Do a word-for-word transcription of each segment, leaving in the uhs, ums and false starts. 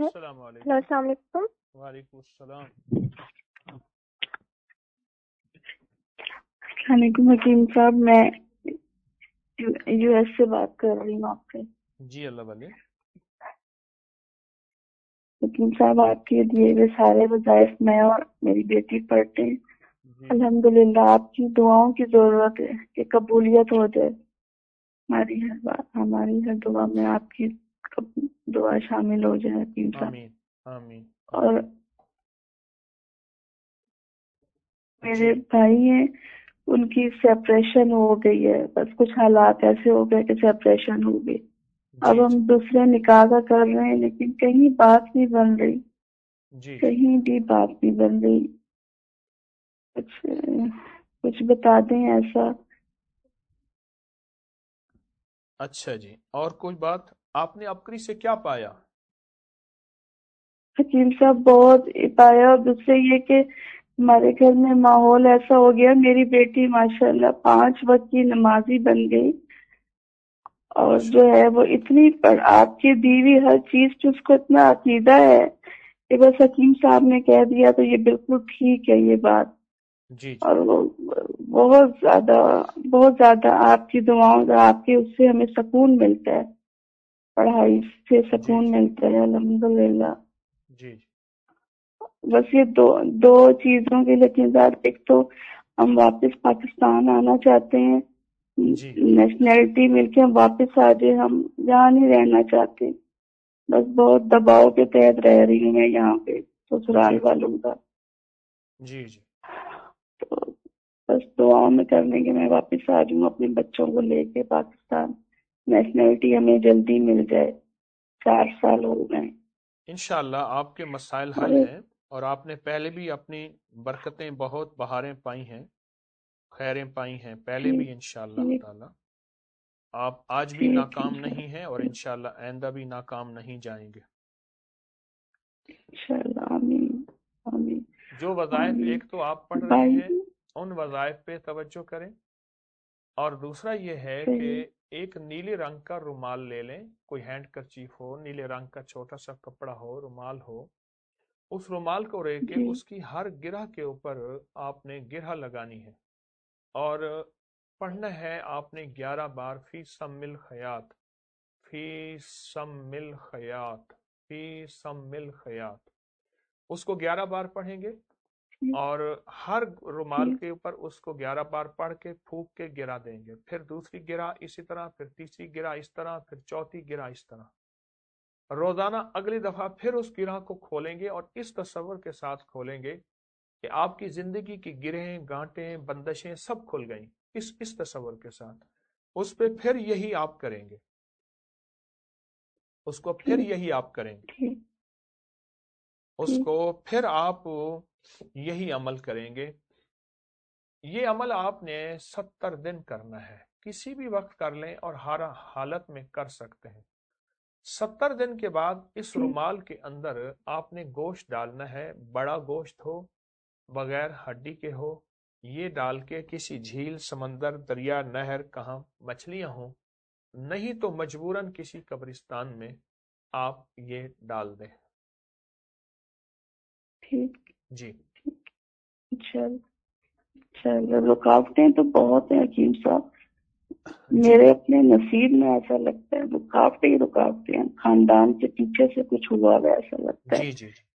السلام ہلو علیکم۔ السلام علیکم۔ وعلیکم السلام۔ السلام علیکم حکیم صاحب، میں یو ایس سے بات کر رہی ہوں آپ سے۔ جی اللہ والے۔ حکیم صاحب، آپ کے دیے ہوئے سارے وظائف میں اور میری بیٹی پڑھتے ہیں۔ جی الحمدللہ آپ کی دعاؤں کی ضرورت ہے کہ قبولیت ہو جائے۔ ہماری ہر بات، ہماری ہر دعا میں آپ کی دعا شامل ہو جائے حکیم صاحب۔ آمین آمین اور آمین۔ میرے جی بھائی ہیں، ان کی سیپریشن ہو گئی ہے، بس کچھ حالات ایسے ہو گئے کہ سیپریشن ہو گئی۔ اب جی ہم جی دوسرے نکاح کا کر رہے ہیں لیکن کہیں بات نہیں بن رہی، جی جی کہیں بھی بات نہیں بن رہی۔ کچھ کچھ بتا دیں ایسا۔ اچھا جی، اور کوئی بات؟ آپ نے عبقری سے کیا پایا؟ حکیم صاحب بہت پایا، اور دوسرے یہ کہ ہمارے گھر میں ماحول ایسا ہو گیا، میری بیٹی ماشاءاللہ پانچ وقت کی نمازی بن گئی، اور ماشاء جو ہے اللہ۔ وہ اتنی پر آپ کی بیوی ہر چیز پہ اس کو اتنا عقیدہ ہے کہ بس حکیم صاحب نے کہہ دیا تو یہ بالکل ٹھیک ہے یہ بات۔ جی جی اور وہ بہت زیادہ بہت زیادہ آپ کی دعاؤں سے، آپ کے اس سے ہمیں سکون ملتا ہے، پڑھائی سے جی سکون جی ملتا ہے الحمدللہ۔ جی جی بس یہ دو دو چیزوں کے لیے بعد، ایک تو ہم واپس پاکستان آنا چاہتے ہیں، جی نیشنلٹی مل کے ہم واپس آ جائے، ہم یہاں نہیں رہنا چاہتے، بس بہت دباؤ کے تحت رہ رہی ہوں میں یہاں پہ سسرال جی والوں کا۔ جی جی تو بس دعاؤں میں کرنے کے میں واپس آ جاؤں اپنے بچوں کو لے کے پاکستان، نیشنلٹی ہمیں جلدی مل جائے، چار سال ہو گئے۔ انشاءاللہ آپ کے مسائل اور حل ہیں، اور آپ نے پہلے بھی اپنی برکتیں بہت بہاریں پائی ہیں، خیریں پائی ہیں پہلے ٹھیک بھی انشاءاللہ ٹھیک تعالی۔ آپ آج بھی ٹھیک ناکام نہیں ہیں، اور انشاءاللہ آئندہ بھی ناکام نہیں جائیں گے۔ انشاءاللہ، آمین آمین جو وظائف آمین۔ ایک تو آپ پڑھ رہے بھائی ہیں ان وظائف پہ توجہ کریں، اور دوسرا یہ ہے کہ صحیح ایک نیلے رنگ کا رومال لے لیں، کوئی ہینڈ کرچیف ہو، نیلے رنگ کا چھوٹا سا کپڑا ہو، رومال ہو، اس رومال کو رے کے جی اس کی ہر گرہ کے اوپر آپ نے گرہ لگانی ہے، اور پڑھنا ہے آپ نے گیارہ بار فی سم الخیات، فی سم الخیات، فی سم الخیات، اس کو گیارہ بار پڑھیں گے، ٹھیک اور ہر رومال ٹھیک کے اوپر اس کو گیارہ بار پڑھ کے پھونک کے گرا دیں گے، پھر دوسری گرا اسی طرح، پھر تیسری گرا اس طرح، پھر چوتھی گرا اس طرح، روزانہ اگلی دفعہ پھر اس گرہ کو کھولیں گے، اور اس تصور کے ساتھ کھولیں گے کہ آپ کی زندگی کی گرہیں، گانٹیں، بندشیں سب کھل گئیں، اس اس تصور کے ساتھ اس پہ پھر یہی آپ کریں گے، اس کو پھر ٹھیک یہی آپ کریں گے، ٹھیک اس ٹھیک کو پھر آپ یہی عمل کریں گے۔ یہ عمل آپ نے ستر دن کرنا ہے، کسی بھی وقت کر لیں اور ہر حالت میں کر سکتے ہیں۔ ستر دن کے بعد اس ٹھیک رومال کے اندر آپ نے گوشت ڈالنا ہے، بڑا گوشت ہو، بغیر ہڈی کے ہو، یہ ڈال کے کسی جھیل، سمندر، دریا، نہر، کہاں مچھلیاں ہوں، نہیں تو مجبوراً کسی قبرستان میں آپ یہ ڈال دیں۔ ٹھیک جی انشاءاللہ انشاءاللہ۔ رکاوٹیں تو بہت ہیں حکیم صاحب، جی میرے اپنے نصیب میں ایسا لگتا ہے رکاوٹیں ہی رکاوٹیں ہیں، خاندان کے پیچھے سے کچھ ہوا ہوا ایسا لگتا ہے۔ جی جی جی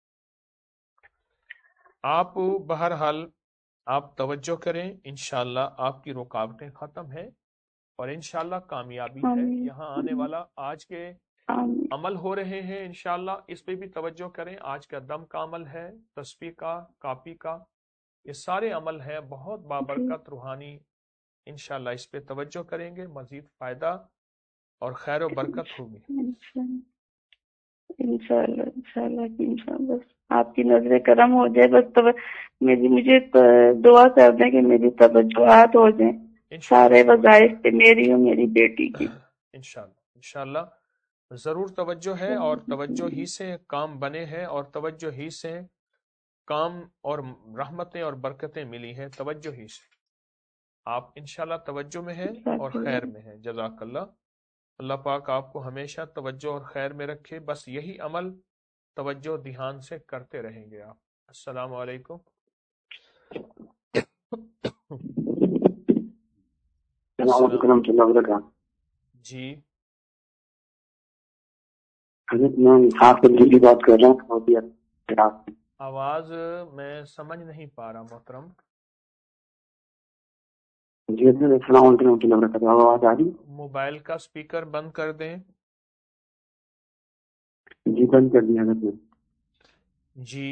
آپ بہرحال آپ توجہ کریں، انشاءاللہ آپ کی رکاوٹیں ختم ہیں، اور انشاءاللہ کامیابی ہے۔ آمین یہاں آنے والا آج کے آمین عمل ہو رہے ہیں، انشاءاللہ اس پہ بھی توجہ کریں۔ آج کا دم کا عمل ہے، تسبیح کا، کاپی کا، یہ سارے عمل ہیں بہت جی بابرکت روحانی، انشاءاللہ اس پہ توجہ کریں گے، مزید فائدہ اور خیر و برکت ہوگی۔ انشاءاللہ انشاءاللہ انشاءاللہ انشاءاللہ بس آپ کی نظر کرم ہو جائے، بس تو میری مجھے دعا کر دیں کہ میری توجہات ہو جائیں انشاءاللہ سارے توجہ وظائف پہ، میری اور میری بیٹی کی۔ انشاءاللہ انشاءاللہ ضرور توجہ ہے، اور توجہ ہی سے کام بنے ہیں، اور توجہ ہی سے کام اور رحمتیں اور برکتیں ملی ہیں، توجہ ہی سے آپ انشاءاللہ توجہ میں ہیں اور جزاک خیر اللہ میں ہیں۔ جزاک اللہ۔ اللہ پاک آپ کو ہمیشہ توجہ اور خیر میں رکھے۔ بس یہی عمل توجہ دھیان سے کرتے رہیں گے آپ. السلام علیکم. السلام علیکم ورحمۃ اللہ وبرکاتہ. جی حضرت میں آپ سے جی بات کر رہا ہوں. آواز میں سمجھ نہیں پا رہا محترم. جی السلام علیکم ورحمۃ اللہ وبرکاتہ. آواز آ رہی؟ موبائل کا اسپیکر بند کر دیں. جی بند کر دیا حضرت نے. جی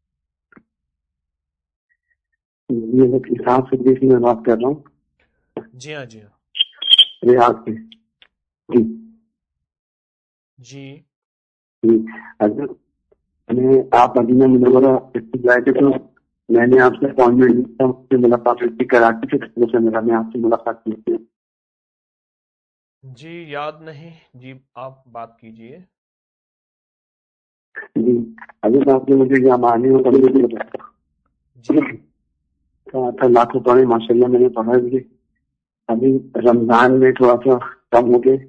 جی حضرت اسحاق صدیقی سے میں بات کر رہا ہوں. جی ہاں جی ہاں ریاض سے. جی جی جی حضرت میں آپ مدینہ منورہ گئے تھے تو میں نے آپ سے اپائنٹمنٹ لی سے ملاقات ہوئی تھی کراچی سے سے میرا میں آپ سے ملاقات کی تھی. جی یاد نہیں. جی آپ بات کیجئے. جی حضرت آپ نے مجھے یہ معنی ہو جی کہا تھا لاکھوں پڑھے ماشاء اللہ میں نے پڑھا بھی. ابھی رمضان میں تھوڑا سا کم ہو گئے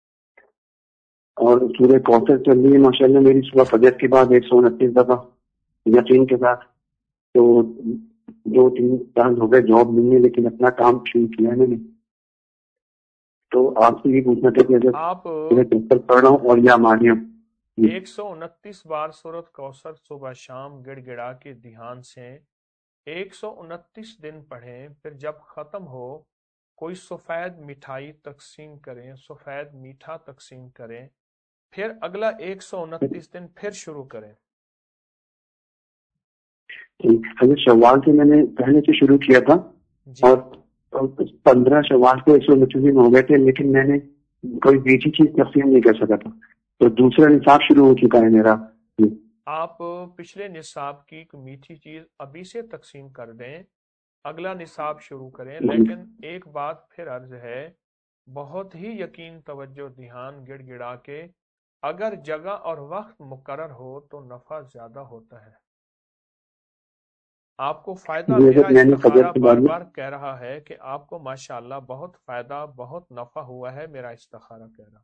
اور سورہ کوثر چل رہی ہے ماشاء اللہ میری صبح فجر کے بعد ایک سو انتیس دفعہ یقین کے ساتھ. تو دو تین سال ہو گئے جاب ملنے لیکن اپنا کام شروع کیا ہے میں نے. تو آپ سے یہ پوچھنا تھا کہ اگر آپ کوثر پڑھ رہا ہوں اور یا مانی ہوں ایک سو انتیس بار سورت کوثر صبح شام گڑ گڑا کے دھیان سے ایک سو انتیس دن پڑھیں. پھر جب ختم ہو کوئی سفید مٹھائی تقسیم کریں, سفید میٹھا تقسیم کریں. پھر اگلا ایک سو انتیس دن پھر شروع کریں. حضرت شوال سے میں نے پہلے سے شروع کیا تھا جی اور پندرہ شوال کو ایک سو انتیس دن ہو گئے تھے لیکن میں نے کوئی بیچی چیز تقسیم نہیں کر سکا تھا. تو دوسرا نصاب شروع ہو چکا ہے میرا. آپ پچھلے نصاب کی میٹھی چیز ابھی سے تقسیم کر دیں, اگلا نصاب شروع کریں. لیکن ایک بات پھر عرض ہے, بہت ہی یقین توجہ دھیان گڑ گڑا کے اگر جگہ اور وقت مقرر ہو تو نفع زیادہ ہوتا ہے. آپ کو فائدہ میرا میں نے فجر استخارہ کے بار بعد بار کہہ رہا ہے کہ آپ کو ماشاءاللہ بہت فائدہ بہت نفع ہوا ہے. میرا استخارہ کہہ رہا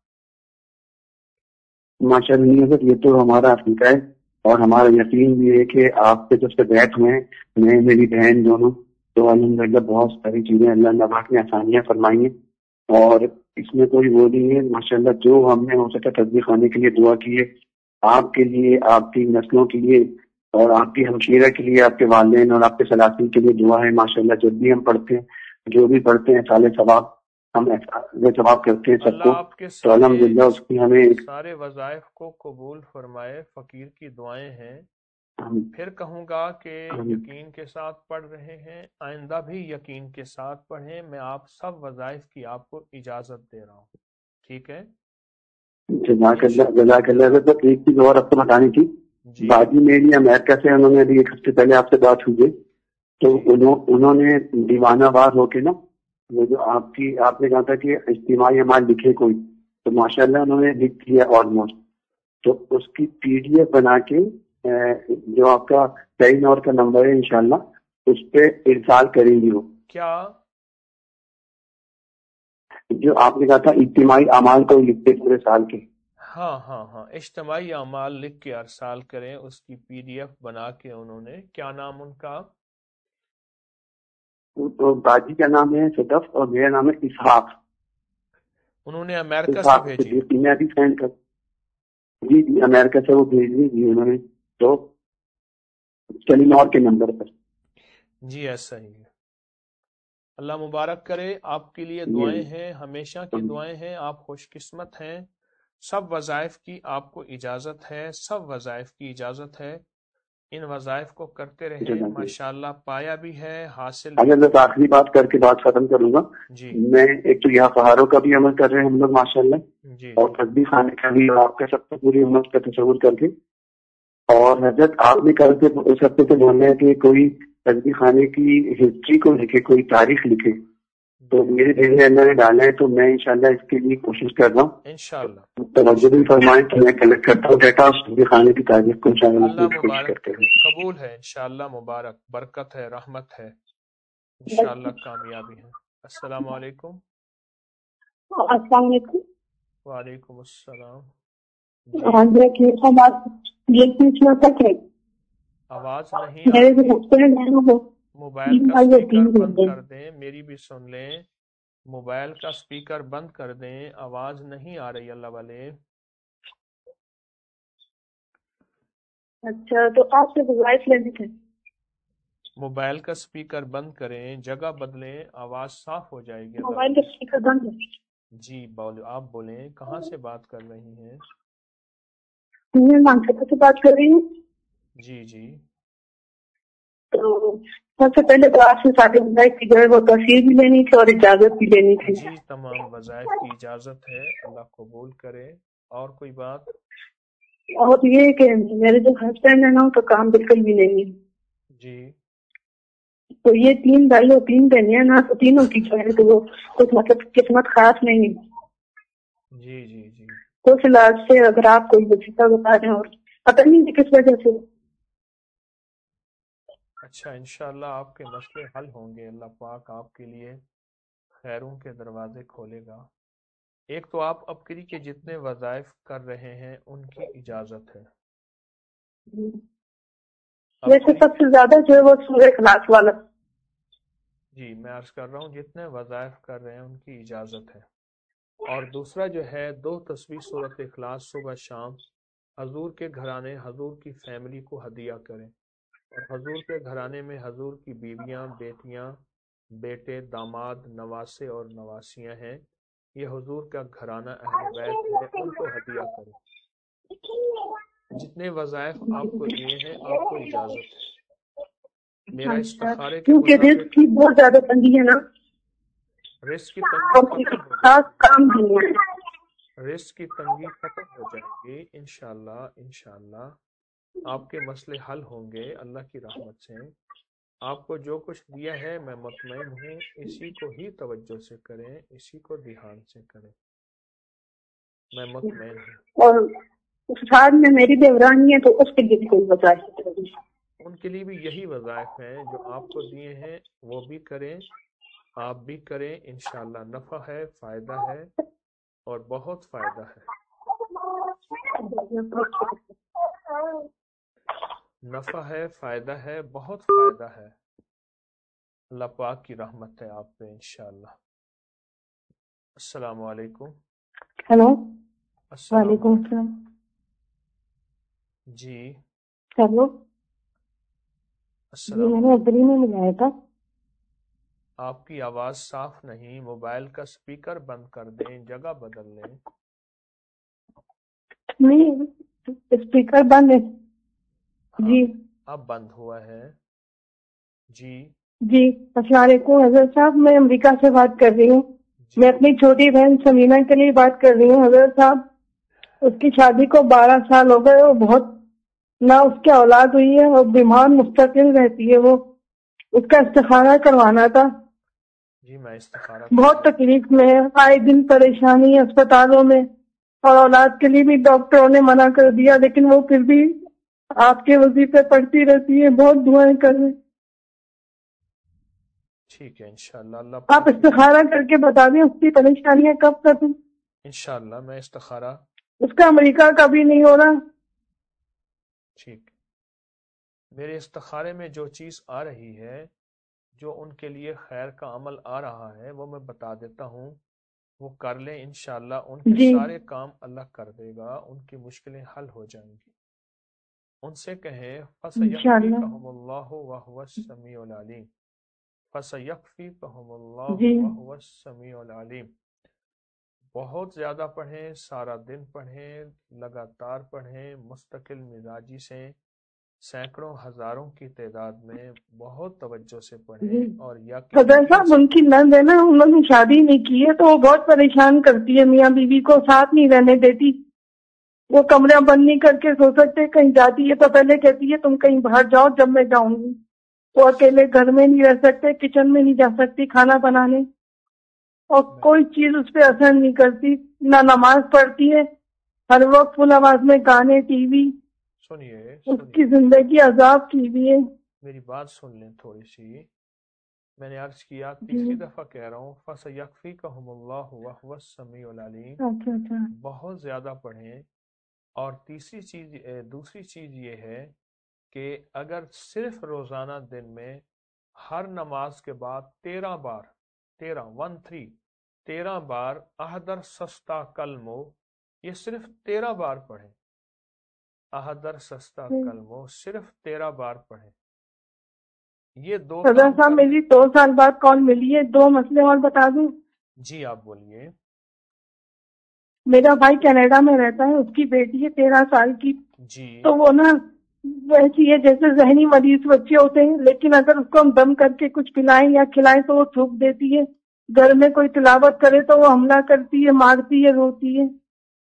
ماشاء اللہ نہیں حضرت یہ تو ہمارا عقیدہ ہے اور ہمارا یقین بھی ہے کہ آپ کے جب سے بیٹھ ہوئے ہیں میں میری بہن دونوں تو الحمدللہ بہت ساری چیزیں اللہ نواز نے آسانیاں فرمائی ہیں اور اس میں کوئی وہ نہیں ہے. ماشاء اللہ جو ہم نے ہو سکا تصدیق خانے کے لیے دعا کی ہے آپ کے لیے آپ کی نسلوں کے لیے اور آپ کی ہمشیرہ کے لیے آپ کے والدین اور آپ کے سلاطین کے لیے دعا ہے. ماشاء اللہ جب بھی ہم پڑھتے ہیں جو بھی پڑھتے ہیں سال ثواب ہم ثواب کرتے ہیں سب اللہ کو. آپ کے تو الحمدللہ سارے اس کی ہمیں ایک سارے وظائف کو قبول فرمائے. فقیر کی دعائیں ہیں. پھر کہوں گا کہ یقین کے ساتھ پڑھ رہے ہیں, آئندہ بھی یقین کے ساتھ پڑھیں. میں آپ سب وظائف کی آپ کو اجازت دے رہا ہوں. ٹھیک ہے جزاک اللہ جزاک اللہ. بس ایک چیز اور آپ کو بتانی تھی. جی باجی میری امریکہ سے انہوں نے ابھی ایک ہفتے پہلے آپ سے بات ہوئی ہے تو انہوں انہوں نے دیوانہ وار ہو کے نا وہ جو آپ کی آپ نے کہا تھا کہ اجتماعی اعمال لکھے کوئی تو ماشاء اللہ انہوں نے لکھ دیا آلموسٹ. تو اس کی پی ڈی ایف بنا کے جو آپ کا کئی نور کا نمبر ہے انشاءاللہ اس پہ ارسال کریں گی. وہ کیا جو آپ نے کہا تھا اجتماعی اعمال کو لکھتے پورے سال کے. ہاں ہاں ہاں اجتماعی اعمال لکھ کے ارسال کریں. اس کی پی ڈی ایف بنا کے انہوں نے, کیا نام ان کا؟ تو باجی کا نام ہے صدف اور میرا نام ہے اسحاق. انہوں نے امریکہ سے اسحاق بھیجی ہے. میں ابھی سینڈ کر جی جی امریکہ سے وہ بھیج دی جی انہوں نے تو ٹیلینور کے نمبر پر. جی ایسا ہی ہے. اللہ مبارک کرے. آپ کے لیے دعائیں ہیں, ہمیشہ کی دعائیں ہیں. آپ خوش قسمت ہیں. سب وظائف کی آپ کو اجازت ہے, سب وظائف کی اجازت ہے. ان وظائف کو کرتے رہیں. ماشاءاللہ پایا بھی ہے, حاصل بھی. اگر میں آخری بات کر کے بات ختم کروں گا. جی میں ایک تو یہاں پہاڑوں کا بھی عمل کر رہے ہیں ہم لوگ ماشاءاللہ, جی اور تصدیق خانے کا بھی آپ کا سب سے پوری امت کا تصور کر کے. اور حضرت آپ نے کل سے اس ہفتے سے بول رہے ہیں کہ کوئی تصدیق خانے کی ہسٹری کو لکھے, کوئی تاریخ لکھے, تو میرے دل میں اللہ نے ڈالا ہے تو میں انشاءاللہ اس کے لیے کوشش کر رہا ہوں. انشاءاللہ توجہ بھی فرمائیں کہ میں کلیکٹ کرتا ہوں ڈیٹا تصدیق خانے کی تاریخ کو انشاءاللہ اللہ کوشش مبارک کرتے کرے. قبول ہے انشاءاللہ. مبارک, برکت ہے, رحمت ہے, انشاءاللہ کامیابی ہے. السلام علیکم. السلام علیکم. وعلیکم السلام. ہاں جی ٹھیک ہے بات یہ پوچھنا تھا کہ آواز نہیں آ میرے جو رہی، ہسبینڈ ہیں نا وہ موبائل کا تین اسپیکر تین بند گھنٹے کر دیں، میری بھی سن لیں، موبائل کا اسپیکر بند کر دیں، آواز نہیں آ رہی اللہ والے۔ اچھا تو آپ سے وائس لینے تھے۔ موبائل کا اسپیکر بند کریں، جگہ بدلیں، آواز صاف ہو جائے گی اللہ موبائل کا والے۔ اسپیکر بند ہے۔ جی بولو، آپ بولیں، کہاں سے بات کر رہی ہیں؟ میں مانسا سے بات کر رہی ہوں۔ جی جی تو سب سے پہلے تو آپ سے سارے وظائف کی جو ہے وہ تصویر بھی لینی تھی اور اجازت بھی لینی تھی۔ جی، تمام وظائف کی اجازت ہے، اللہ قبول کرے۔ اور کوئی بات؟ اور یہ کہ میرے جو ہسبینڈ ہے نا تو کام بالکل بھی نہیں ہے۔ جی تو یہ تین بھائی اور تین بہنیں ہیں نا، تو تینوں کی جو ہے تو وہ کچھ مطلب قسمت خاص نہیں ہے۔ جی جی جی تو فی الحال سے اگر آپ کوئی وظیفہ بتا رہے ہیں اور پتہ نہیں کس وجہ سے۔ اچھا، انشاءاللہ آپ کے مسئلے حل ہوں گے، اللہ پاک آپ کے لیے خیروں کے دروازے کھولے گا۔ ایک تو آپ ابکری کے جتنے وظائف کر رہے ہیں ان کی اجازت ہے۔ ویسے ابکری، سب سے زیادہ جو ہے وہ سورہ اخلاص والا۔ جی میں عرض کر رہا ہوں جتنے وظائف کر رہے ہیں ان کی اجازت ہے۔ اور دوسرا جو ہے دو تصویر صورت اخلاص صبح شام حضور کے گھرانے، حضور کی فیملی کو ہدیہ کریں، اور حضور کے گھرانے میں حضور کی بیویاں، بیٹیاں، بیٹے، داماد، نواسے اور نواسیاں ہیں، یہ حضور کا گھرانہ اہل بیت ہے، ان کو ہدیہ کریں۔ جتنے وظائف آپ کو دیے ہیں آپ کو اجازت ہے۔ میرا اچھا، استخارے کے کیونکہ رزق مطابق کی بہت زیادہ تنگی ہے نا، رزق کی تنگی اور ختم ہو جائے خاص کام بھی ہے۔ گی، رزق کی تنگی ختم ہو جائے گی انشاءاللہ۔ انشاءاللہ آپ کے مسئلے حل ہوں گے اللہ کی رحمت سے۔ آپ کو جو کچھ دیا ہے میں مطمئن ہوں، اسی کو ہی توجہ سے کریں، اسی کو دھیان سے کریں، میں مطمئن ہوں۔ اور اس ساتھ میں میری دیورانی ہے تو اس کے لیے بھی کوئی وظائف نہیں۔ ان کے لیے بھی یہی وظائف ہیں جو آپ کو دیے ہیں، وہ بھی کریں، آپ بھی کریں، انشاءاللہ نفع ہے، فائدہ ہے، اور بہت فائدہ ہے، نفع ہے، فائدہ ہے، بہت فائدہ ہے۔ اللہ پاک کی رحمت ہے آپ پہ انشاءاللہ۔ السلام علیکم۔ ہیلو، السلام وعلیکم علیکم۔ السلام۔ جی ہیلو، جی السلام میں نے علیکم۔ ابری میں ملایا تھا۔ آپ کی آواز صاف نہیں، موبائل کا سپیکر بند کر دیں، جگہ بدل لیں۔ نہیں، اسپیکر بند ہے۔ ہاں جی اب بند ہوا ہے۔ جی جی السلام علیکم حضرت صاحب، میں امریکہ سے بات کر رہی ہوں۔ جی میں اپنی چھوٹی بہن سمینا کے لیے بات کر رہی ہوں حضرت صاحب۔ اس کی شادی کو بارہ سال ہو گئے، وہ بہت نہ اس کی اولاد ہوئی ہے اور بیمار مستقل رہتی ہے وہ۔ اس کا استخارہ کروانا تھا، جی میں استخارہ کر بہت لوں۔ تکلیف میں ہے، آئے دن پریشانی ہے اسپتالوں میں، اور اولاد کے لیے بھی ڈاکٹروں نے منع کر دیا، لیکن وہ پھر بھی آپ کے وظیفے پڑھتی رہتی ہے، بہت دعائیں کر رہے۔ ٹھیک ہے انشاءاللہ اللہ آپ پاک کی رحمت۔ استخارہ کر کے بتا دیں اس کی پریشانیاں کب ختم۔ انشاءاللہ میں استخارہ، اس کا امریکہ کبھی نہیں ہو رہا۔ ٹھیک، میرے استخارے میں جو چیز آ رہی ہے، جو ان کے لیے خیر کا عمل آ رہا ہے، وہ میں بتا دیتا ہوں، وہ کر لیں انشاءاللہ، ان کے جی سارے کام اللہ کر دے گا، ان کی مشکلیں حل ہو جائیں گی۔ ان سے کہیں انشاءاللہ۔ فَسَيَكْفِيكَهُمُ اللَّهُ وَهُوَ السَّمِيعُ الْعَلِيمُ، فَسَيَكْفِيكَهُمُ جی اللَّهُ وَهُوَ السَّمِيعُ الْعَلِيمُ۔ بہت زیادہ پڑھیں، سارا دن پڑھیں، لگاتار پڑھیں، مستقل مزاجی سے، سینکڑوں ہزاروں کی تعداد میں بہت توجہ سے جی پڑھیں، اور صدر یقین صاحب، سے ان کی پڑھیں۔ نند ہے نا، انہوں نے شادی نہیں کی ہے تو وہ بہت پریشان کرتی ہے، میاں بیوی کو ساتھ نہیں رہنے دیتی۔ وہ کمرہ بند نہیں کر کے سو سکتے، کہیں جاتی ہے تو پہلے کہتی ہے تم کہیں باہر جاؤ جب میں جاؤں گی۔ وہ اکیلے گھر میں نہیں رہ سکتے، کچن میں نہیں جا سکتی کھانا بنانے، اور میں کوئی چیز اس پہ اثر نہیں کرتی، نہ نماز پڑھتی ہے، ہر وقت فل آواز میں گانے، ٹی وی، سنیے اس کی سنیے زندگی عذاب کی ہوئی ہے۔ میری بات سن لیں تھوڑی سی۔ میں نے عرض کیا، جی تیسری دفعہ کہہ رہا ہوں، فَسَيَكْفِيكَهُمُ اللَّهُ وَهُوَ السَّمِيعُ الْعَلِيمُ۔ اچھا اچھا بہت زیادہ پڑھیں، اور تیسری چیز دوسری چیز یہ ہے کہ اگر صرف روزانہ دن میں ہر نماز کے بعد تیرہ بار تیرہ ون تھری تیرہ بار احدر سستا کلمو، یہ صرف تیرہ بار پڑھیں، احدر سستا کلمو صرف تیرہ بار پڑھیں، یہ دو صدر صاحب میری دو سال بعد کال ملی ہے، دو مسئلے اور بتا دوں؟ جی آپ بولیے۔ میرا بھائی کینیڈا میں رہتا ہے، اس کی بیٹی ہے تیرہ سال کی، جی تو وہ نا ویسی ہے جیسے ذہنی مریض بچے ہوتے ہیں، لیکن اگر اس کو ہم دم کر کے کچھ پلائیں یا کھلائیں تو وہ تھوک دیتی ہے، گھر میں کوئی تلاوت کرے تو وہ حملہ کرتی ہے، مارتی ہے، روتی ہے۔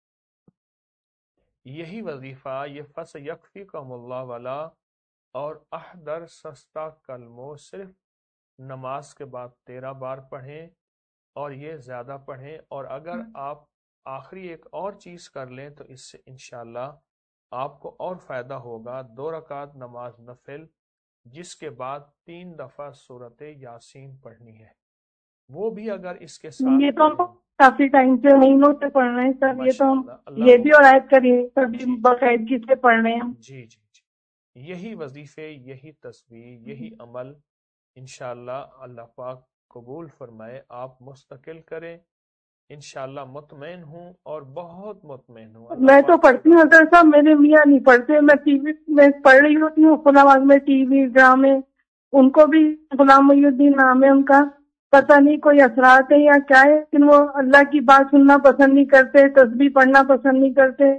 یہی وظیفہ یہ فس یکفیکم اللہ والا اور احدر سستا کلمو صرف نماز کے بعد تیرہ بار پڑھیں، اور یہ زیادہ پڑھیں، اور اگر آپ آخری ایک اور چیز کر لیں تو اس سے انشاءاللہ آپ کو اور فائدہ ہوگا۔ دو رکعت نماز نفل جس کے بعد تین دفعہ سورت یاسین پڑھنی ہے، وہ بھی اگر اس کے ساتھ یہ تو کافی ٹائم سے مہینوں سے پڑھ رہے ہیں سر، یہ تو یہ بھی اور عائد کریے سبھی باقاعدگی سے پڑھ رہے ہیں۔ جی جی جی یہی وظیفے، یہی تصویر، یہی عمل انشاءاللہ اللہ پاک قبول فرمائے، آپ مستقل کریں انشاءاللہ۔ مطمئن ہوں اور بہت مطمئن ہوں۔ میں تو پڑھتی ہوں حضرت صاحب، میرے میاں نہیں پڑھتے، میں ٹی وی میں پڑھ رہی ہوتی ہوں خدا میں، ٹی وی ڈرامے، ان کو بھی غلام محی الدین نام ہے ان کا، پتہ نہیں کوئی اثرات ہے یا کیا ہے، لیکن وہ اللہ کی بات سننا پسند نہیں کرتے، تسبیح پڑھنا پسند نہیں کرتے۔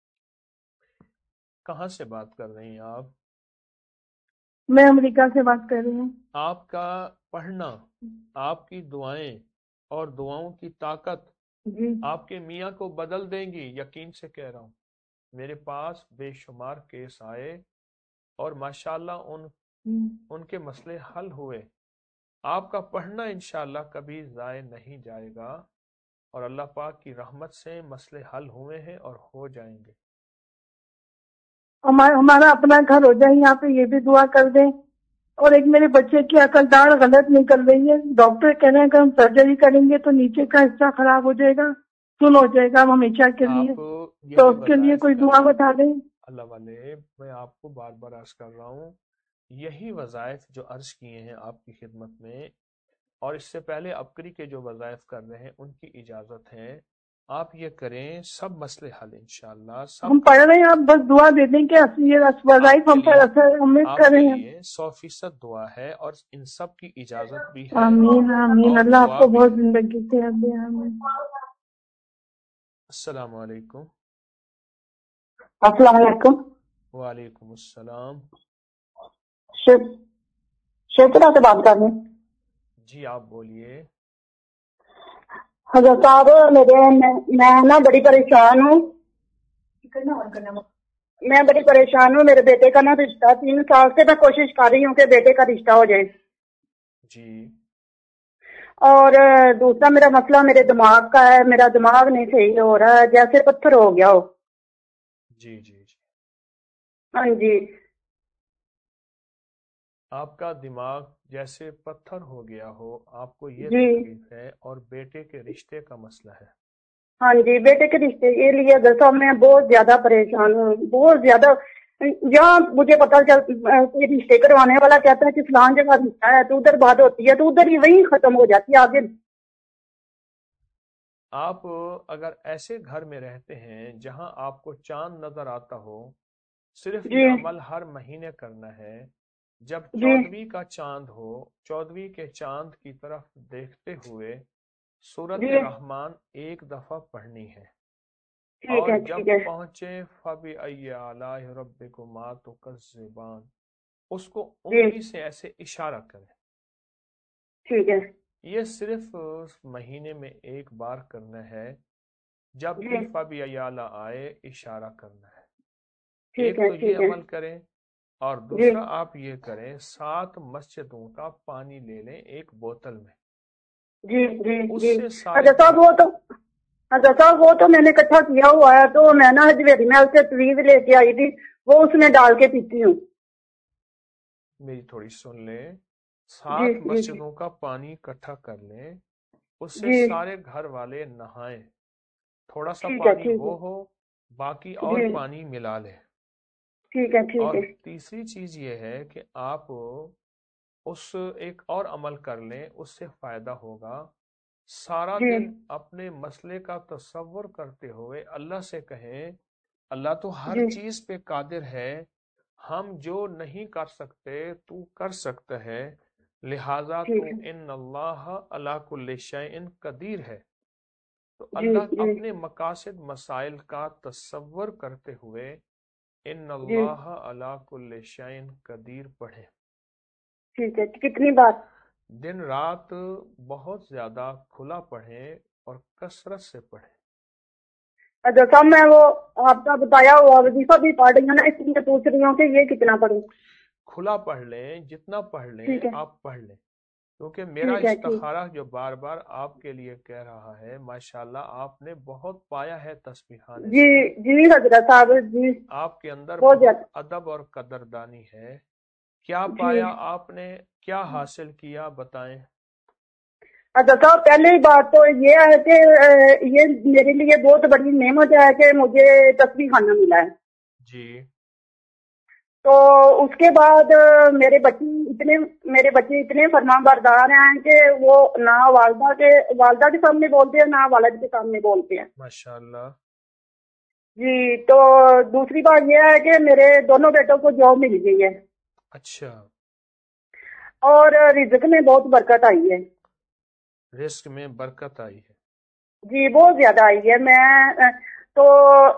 کہاں سے بات کر رہی ہیں آپ؟ میں امریکہ سے بات کر رہی ہوں۔ آپ کا پڑھنا، آپ کی دعائیں اور دعاؤں کی طاقت جی آپ کے میاں کو بدل دیں گی، یقین سے کہہ رہا ہوں۔ میرے پاس بے شمار کیس آئے اور ماشاءاللہ ان ان کے مسئلے حل ہوئے۔ آپ کا پڑھنا انشاءاللہ کبھی ضائع نہیں جائے گا، اور اللہ پاک کی رحمت سے مسئلے حل ہوئے ہیں اور ہو جائیں گے۔ ہمارا اپنا گھر ہو جائے یہاں پہ، یہ بھی دعا کر دیں۔ اور ایک میرے بچے کی عقل داڑھ غلط نکل رہی ہے، ڈاکٹر کہہ رہے ہیں کہ ہم سرجری کریں گے تو نیچے کا حصہ خراب ہو جائے گا، سن ہو جائے گا ہمیشہ کے لیے، تو اس کے لیے کوئی دعا بتا دیں۔ اللہ والے میں آپ کو بار بار عرض کر رہا ہوں، یہی وظائف جو عرض کیے ہیں آپ کی خدمت میں، اور اس سے پہلے ابکری کے جو وظائف کر رہے ہیں ان کی اجازت ہے، آپ یہ کریں، سب مسئلے حل انشاءاللہ۔ ہم پڑھ رہے ہیں، آپ بس دعا دے دیں کہ یہ وظائف ہم پر اثر امید کر رہے ہیں۔ سو فیصد دعا ہے اور ان سب کی اجازت بھی ہے۔ آمین آمین، اللہ آپ کو بہت زندگی سے دے۔ آمین۔ السلام علیکم۔ السلام علیکم۔ وعلیکم السلام۔ شیخرہ سے بات کر رہے ہیں؟ جی آپ بولیے۔ حضرت صاحب میرے میں نا بڑی پریشان ہوں، میں بڑی پریشان ہوں، میرے بیٹے کا نا رشتہ تین سال سے میں کوشش کر رہی ہوں کہ بیٹے کا رشتہ ہو جائے جی، اور دوسرا میرا مسئلہ میرے دماغ کا ہے، میرا دماغ نہیں صحیح ہو رہا ہے، جیسے پتھر ہو گیا ہو۔ جی جی جی ہاں جی، آپ کا دماغ جیسے پتھر ہو گیا ہو، آپ کو یہ جی تکلیف ہے، اور بیٹے کے رشتے کا مسئلہ ہے۔ ہاں جی، بیٹے کے رشتے کے لیے حضرت صاحب میں بہت زیادہ پریشان ہوں، بہت زیادہ۔ جہاں مجھے پتا چل کوئی رشتے کروانے والا کہتا ہے کہ فلان جگہ رشتہ ہے تو ادھر بات ہوتی ہے تو ادھر ہی وہیں ختم ہو جاتی ہے آگے۔ آپ اگر ایسے گھر میں رہتے ہیں جہاں آپ کو چاند نظر آتا ہو، صرف جی یہ عمل ہر مہینے کرنا ہے، جب جی چودھویں کا چاند ہو، چودھویں کے چاند کی طرف دیکھتے ہوئے سورت جی رحمان ایک دفعہ پڑھنی ہے، ٹھیک اور ہے جب ٹھیک ہے پہنچے فَبِأَيِّ آلَاءِ رَبِّكُمَا تُكَذِّبَانِ، اس کو جی انگلی سے ایسے اشارہ کریں۔ ٹھیک ہے یہ صرف مہینے میں ایک بار کرنا ہے، جب جی بھی فَبِأَيِّ آلَاء آئے اشارہ کرنا ہے۔ ٹھیک ایک ہے تو یہ ٹھیک ہے عمل کریں، اور جی دوسرا آپ یہ کریں، سات مسجدوں کا پانی لے لیں ایک بوتل میں، جی جی اس جی سے سارے حضرت صاحب وہ تو حضرت صاحب وہ تو میں نے اکٹھا کیا ہوا ہے، تو میں نا حجویری میں سے طویز لے کے آئی تھی، وہ اس میں ڈال کے پیتی ہوں۔ میری تھوڑی سن لیں، جی سات جی مسجدوں کا پانی اکٹھا کر لیں، اس سے جی سارے گھر والے نہائیں، تھوڑا سا ٹھیک ہے پانی ٹھیک ہے وہ ہو باقی اور جی پانی ملا لیں. ٹھیک ہے ٹھیک اور ہے تیسری چیز یہ ہے کہ آپ اس ایک اور عمل کر لیں، اس سے فائدہ ہوگا. سارا جی دن اپنے مسئلے کا تصور کرتے ہوئے اللہ سے کہیں اللہ تو ہر جی چیز پہ قادر ہے، ہم جو نہیں کر سکتے تو کر سکتا ہے، لہذا تو ٹھیک ہے ان اللہ علی کل شیء قدیر ہے. تو جی اللہ جی اپنے مقاصد مسائل کا تصور کرتے ہوئے ان جی اللہ علی کل شیء قدیر پڑھیں. ٹھیک ہے. کتنی بار؟ دن رات بہت زیادہ کھلا پڑھیں اور کثرت سے پڑھیں. اچھا صاحب میں وہ آپ کا بتایا ہوا وظیفہ بھی پڑھ رہی ہوں نا، اس لیے پوچھ رہی ہوں کہ یہ کتنا پڑھوں. کھلا پڑھ لیں، جتنا پڑھ لیں ٹھیک ہے آپ پڑھ لیں، کیونکہ میرا ٹھیک ہے ٹھیک. استخارہ جو بار بار آپ کے لیے کہہ رہا ہے، ماشاءاللہ آپ نے بہت پایا ہے تسبیح خانے جی سے، جی حضرت صاحب جی آپ کے اندر بہت بہت زیادہ. ادب اور قدردانی ہے. کیا جی پایا آپ نے، کیا حاصل کیا، بتائیں. اچھا صاحب پہلی بات تو یہ ہے کہ یہ میرے لیے بہت بڑی نعمت ہے کہ مجھے تسبیح خانہ ملا ہے. جی تو اس کے بعد میرے بچے اتنے میرے بچے اتنے فرمان بردار ہیں کہ وہ نہ والدہ کے والدہ کے سامنے بولتے ہیں نہ والد کے سامنے بولتے ہیں. ماشاءاللہ. جی تو دوسری بات یہ ہے کہ میرے دونوں بیٹوں کو جاب مل گئی ہے اچھا، اور رزق میں بہت برکت آئی ہے. رزق میں برکت آئی ہے. جی بہت زیادہ آئی ہے. میں تو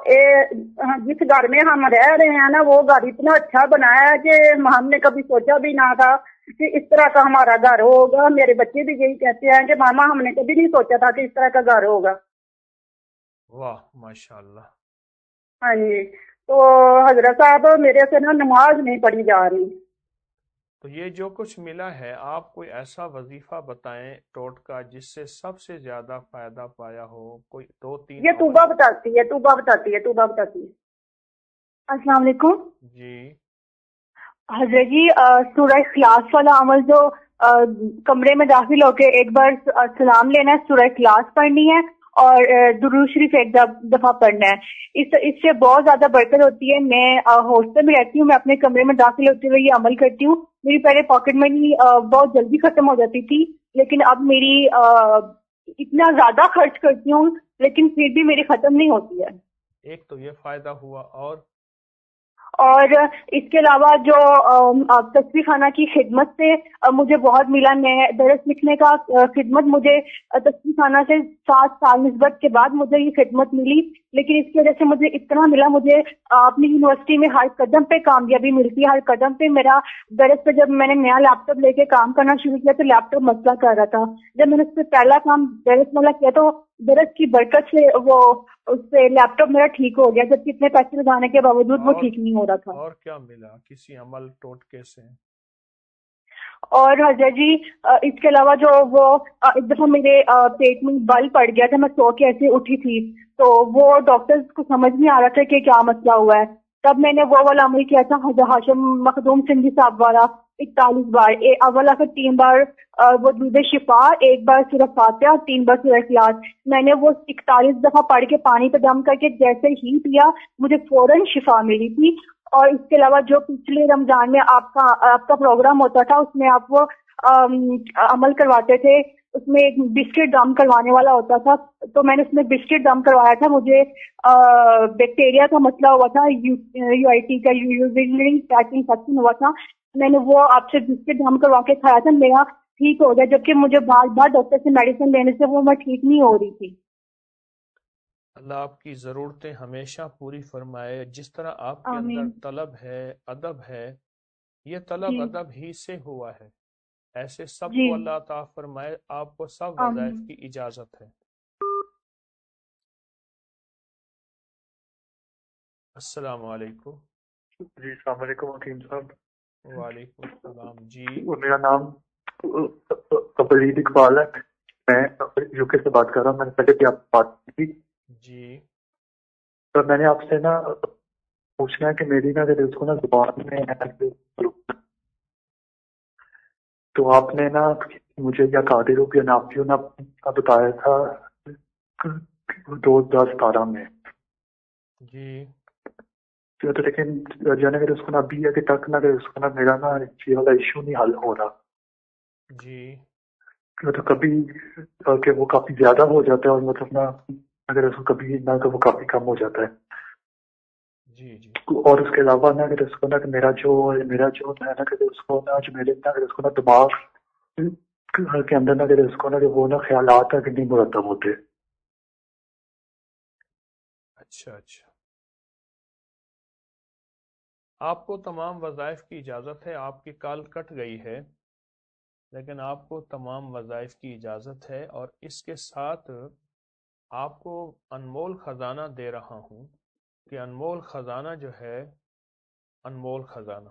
جس گھر میں ہم رہ رہے ہیں نا وہ گھر اتنا اچھا بنایا ہے کہ ہم نے کبھی سوچا بھی نہ تھا کہ اس طرح کا ہمارا گھر ہوگا. میرے بچے بھی یہی کہتے ہیں کہ ماما ہم نے کبھی نہیں سوچا تھا کہ اس طرح کا گھر ہوگا. واہ ماشاءاللہ. ہاں جی. تو حضرت صاحب میرے سے نا نماز نہیں پڑھی جا رہی. تو یہ جو کچھ ملا ہے، آپ کوئی ایسا وظیفہ بتائیں ٹوٹکا جس سے سب سے زیادہ فائدہ پایا ہو، کوئی دو تین یہ عمل. توبہ بتاتی ہے توبہ بتاتی ہے توبہ بتاتی ہے. السلام علیکم. جی حضرت جی سورہ اخلاص والا عمل جو کمرے میں داخل ہو کے ایک بار سلام لینا ہے، سورہ اخلاص پڑھنی ہے اور درود شریف ایک دفعہ پڑھنا ہے. اس اس سے بہت زیادہ برکت ہوتی ہے. میں ہاسٹل میں رہتی ہوں، میں اپنے کمرے میں داخل ہوتے ہوئے یہ عمل کرتی ہوں. میری پہلے پاکٹ منی بہت جلدی ختم ہو جاتی تھی، لیکن اب میری اتنا زیادہ خرچ کرتی ہوں لیکن پھر بھی میری ختم نہیں ہوتی ہے. ایک تو یہ فائدہ ہوا، اور اور اس کے علاوہ جو تسبیح خانہ کی خدمت سے مجھے بہت ملا. میں درس لکھنے کا خدمت مجھے تسبیح خانہ سے سات سال نسبت کے بعد مجھے یہ خدمت ملی، لیکن اس کی وجہ سے مجھے اتنا ملا. مجھے اپنی یونیورسٹی میں ہر قدم پہ کامیابی ملتی ہے، ہر قدم پہ. میرا درس پہ جب میں نے نیا لیپ ٹاپ لے کے کام کرنا شروع کیا تو لیپ ٹاپ مسئلہ کر رہا تھا. جب میں نے اس پہ پہلا کام درس والا کیا تو درس کی برکت سے وہ اس سے لیپ ٹاپ میرا ٹھیک ہو گیا، جب کتنے پیسے لگانے کے باوجود وہ اور ٹھیک نہیں ہو رہا تھا. اور کیا ملا کسی عمل ٹوٹکے سے؟ اور حضرت جی اس کے علاوہ جو وہ ایک دفعہ میرے پیٹ میں بل پڑ گیا تھا، میں سو کے ایسے اٹھی تھی تو وہ ڈاکٹر کو سمجھ نہیں آ رہا تھا کہ کیا مسئلہ ہوا ہے. تب میں نے وہ والا عمل کیا تھا حضرت ہاشم مخدوم سندھی صاحب والا، اکتالیس بار اول آخر تین بار وہ دودھ شفا، ایک بار سورہ فاتحہ، تین بار سورہ اخلاص. میں نے وہ اکتالیس دفعہ پڑھ کے پانی پہ دم کر کے جیسے ہی پیا مجھے فوراً شفا ملی تھی. اور اس کے علاوہ جو پچھلے رمضان میں آپ کا آپ کا پروگرام ہوتا تھا اس میں آپ وہ عمل کرواتے تھے، اس میں ایک بسکٹ دم کروانے والا ہوتا تھا تو میں نے اس میں بسکٹ دم کروایا تھا. مجھے بیکٹیریا کا مسئلہ ہوا تھا، یو آئی ٹی کا انفیکشن ہوا تھا. میں نے وہ آپ سے بسکٹ دم کروا کے کھایا تھا، میرا ٹھیک ہو گیا، جبکہ مجھے بار بار ڈاکٹر سے میڈیسن لینے سے وہ میں ٹھیک نہیں ہو رہی تھی. اللہ آپ کی ضرورتیں ہمیشہ پوری فرمائے. جس طرح آپ کے آمین. اندر طلب ہے، ادب ہے، یہ طلب جی ادب ہی سے ہوا ہے، ایسے سب جی کو اللہ تعالیٰ فرمائے. آپ کو سب وظائف آمین. کی اجازت ہے. السلام علیکم. جی السلام علیکم حکیم صاحب. وعلیکم السلام. جی میرا نام تبرید اقبال ہے، میں یو کے سے بات کر رہا ہوں. میں نے پہلے بھی آپ سے بات کی تھی. جی تو میں نے آپ سے نا پوچھنا ہے کہ میری نا اس کو نا زبان میں تو آپ نے نا مجھے یا قادر یا نافیو نا بتایا تھا دو ہزار ستارہ میں. جی تو لیکن جو ہے نا اس کو نا ابھی ابھی تک نا اس کو نا میرا نا یہ والا ایشو نہیں حل ہو رہا. جی تو کبھی کہ وہ کافی زیادہ ہو جاتا ہے اور مطلب نا اگر اس کو کبھی نہ تو وہ کافی کم ہو جاتا ہے. جی جی اور اس کے علاوہ نا اگر اس کو نا کہ میرا جو میرا جو ہے نا کہ اس کو نا جو میرے نا اگر اس کو نا دماغ کے اندر نا اگر اس کو نا کہ وہ نا خیالات ہے کہ نہیں مرتب ہوتے. اچھا اچھا. آپ کو تمام وظائف کی اجازت ہے. آپ کی کال کٹ گئی ہے لیکن آپ کو تمام وظائف کی اجازت ہے، اور اس کے ساتھ آپ کو انمول خزانہ دے رہا ہوں کہ انمول خزانہ جو ہے انمول خزانہ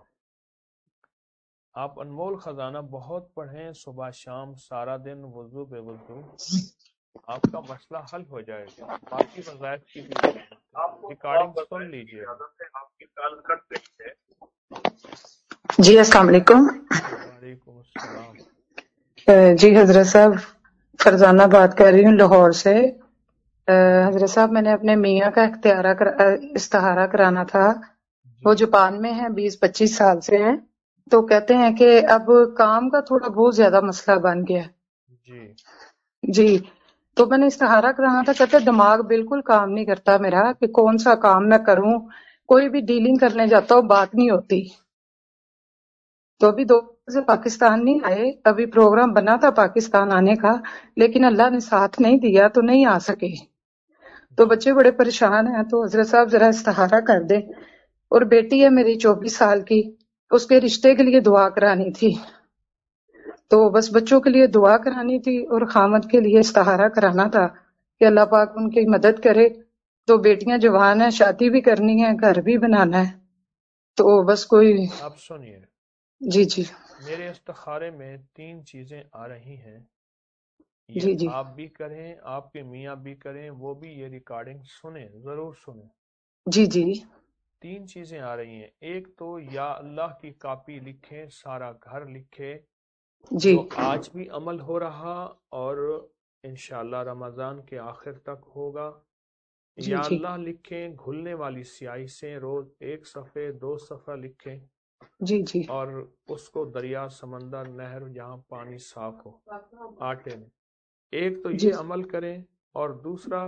آپ انمول خزانہ بہت پڑھیں، صبح شام سارا دن وضو بے وضو، آپ کا مسئلہ حل ہو جائے گا. باقی وظائف کی بھی ریکارڈنگ سن لیجیے. آپ کی کال کٹ گئی ہے. جی السلام علیکم. وعلیکم السلام. جی حضرت صاحب فرزانہ بات کر رہی ہوں لاہور سے. حضرت صاحب میں نے اپنے میاں کا اختیارہ استخارہ کرانا تھا. وہ جاپان میں ہیں، بیس پچیس سال سے ہیں. تو کہتے ہیں کہ اب کام کا تھوڑا بہت زیادہ مسئلہ بن گیا. جی جی تو میں نے استخارہ کرانا تھا. کہتے دماغ بالکل کام نہیں کرتا میرا کہ کون سا کام میں کروں. کوئی بھی ڈیلنگ کرنے جاتا ہوں بات نہیں ہوتی. تو ابھی دو سے پاکستان نہیں آئے، ابھی پروگرام بنا تھا پاکستان آنے کا لیکن اللہ نے ساتھ نہیں دیا تو نہیں آ سکے. تو بچے بڑے پریشان ہیں. تو حضرت صاحب ذرا استخارہ کر دیں. اور بیٹی ہے میری چوبیس سال کی، اس کے رشتے کے لیے دعا کرانی تھی. تو بس بچوں کے لیے دعا کرانی تھی اور خامد کے لیے استخارہ کرانا تھا کہ اللہ پاک ان کی مدد کرے. تو بیٹیاں جوان ہیں، شادی بھی کرنی ہے، گھر بھی بنانا ہے. تو بس کوئی آپ سنیے. جی جی میرے استخارے میں تین چیزیں آ رہی ہیں. یہ جی جی آپ بھی کریں، آپ کے میاں بھی کریں، وہ بھی یہ ریکارڈنگ سنیں، ضرور سنیں. جی جی تین چیزیں آ رہی ہیں. ایک تو یا اللہ کی کاپی لکھیں، سارا گھر لکھے، جی جو آج بھی عمل ہو رہا اور انشاءاللہ رمضان کے آخر تک ہوگا. جی یا جی اللہ لکھیں گھلنے والی سیاہی سے، روز ایک صفحے دو صفحہ لکھیں جی جی اور اس کو دریا سمندر نہر جہاں پانی صاف ہو آٹے میں. ایک تو جی یہ عمل کریں، اور دوسرا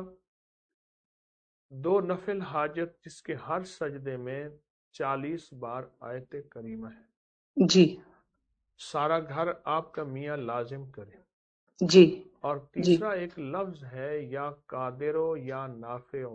دو نفل حاجت جس کے ہر سجدے میں چالیس بار آیت کریمہ ہے، جی سارا گھر آپ کا میاں لازم کرے. جی اور جی تیسرا ایک لفظ ہے یا قادرو یا نافعو،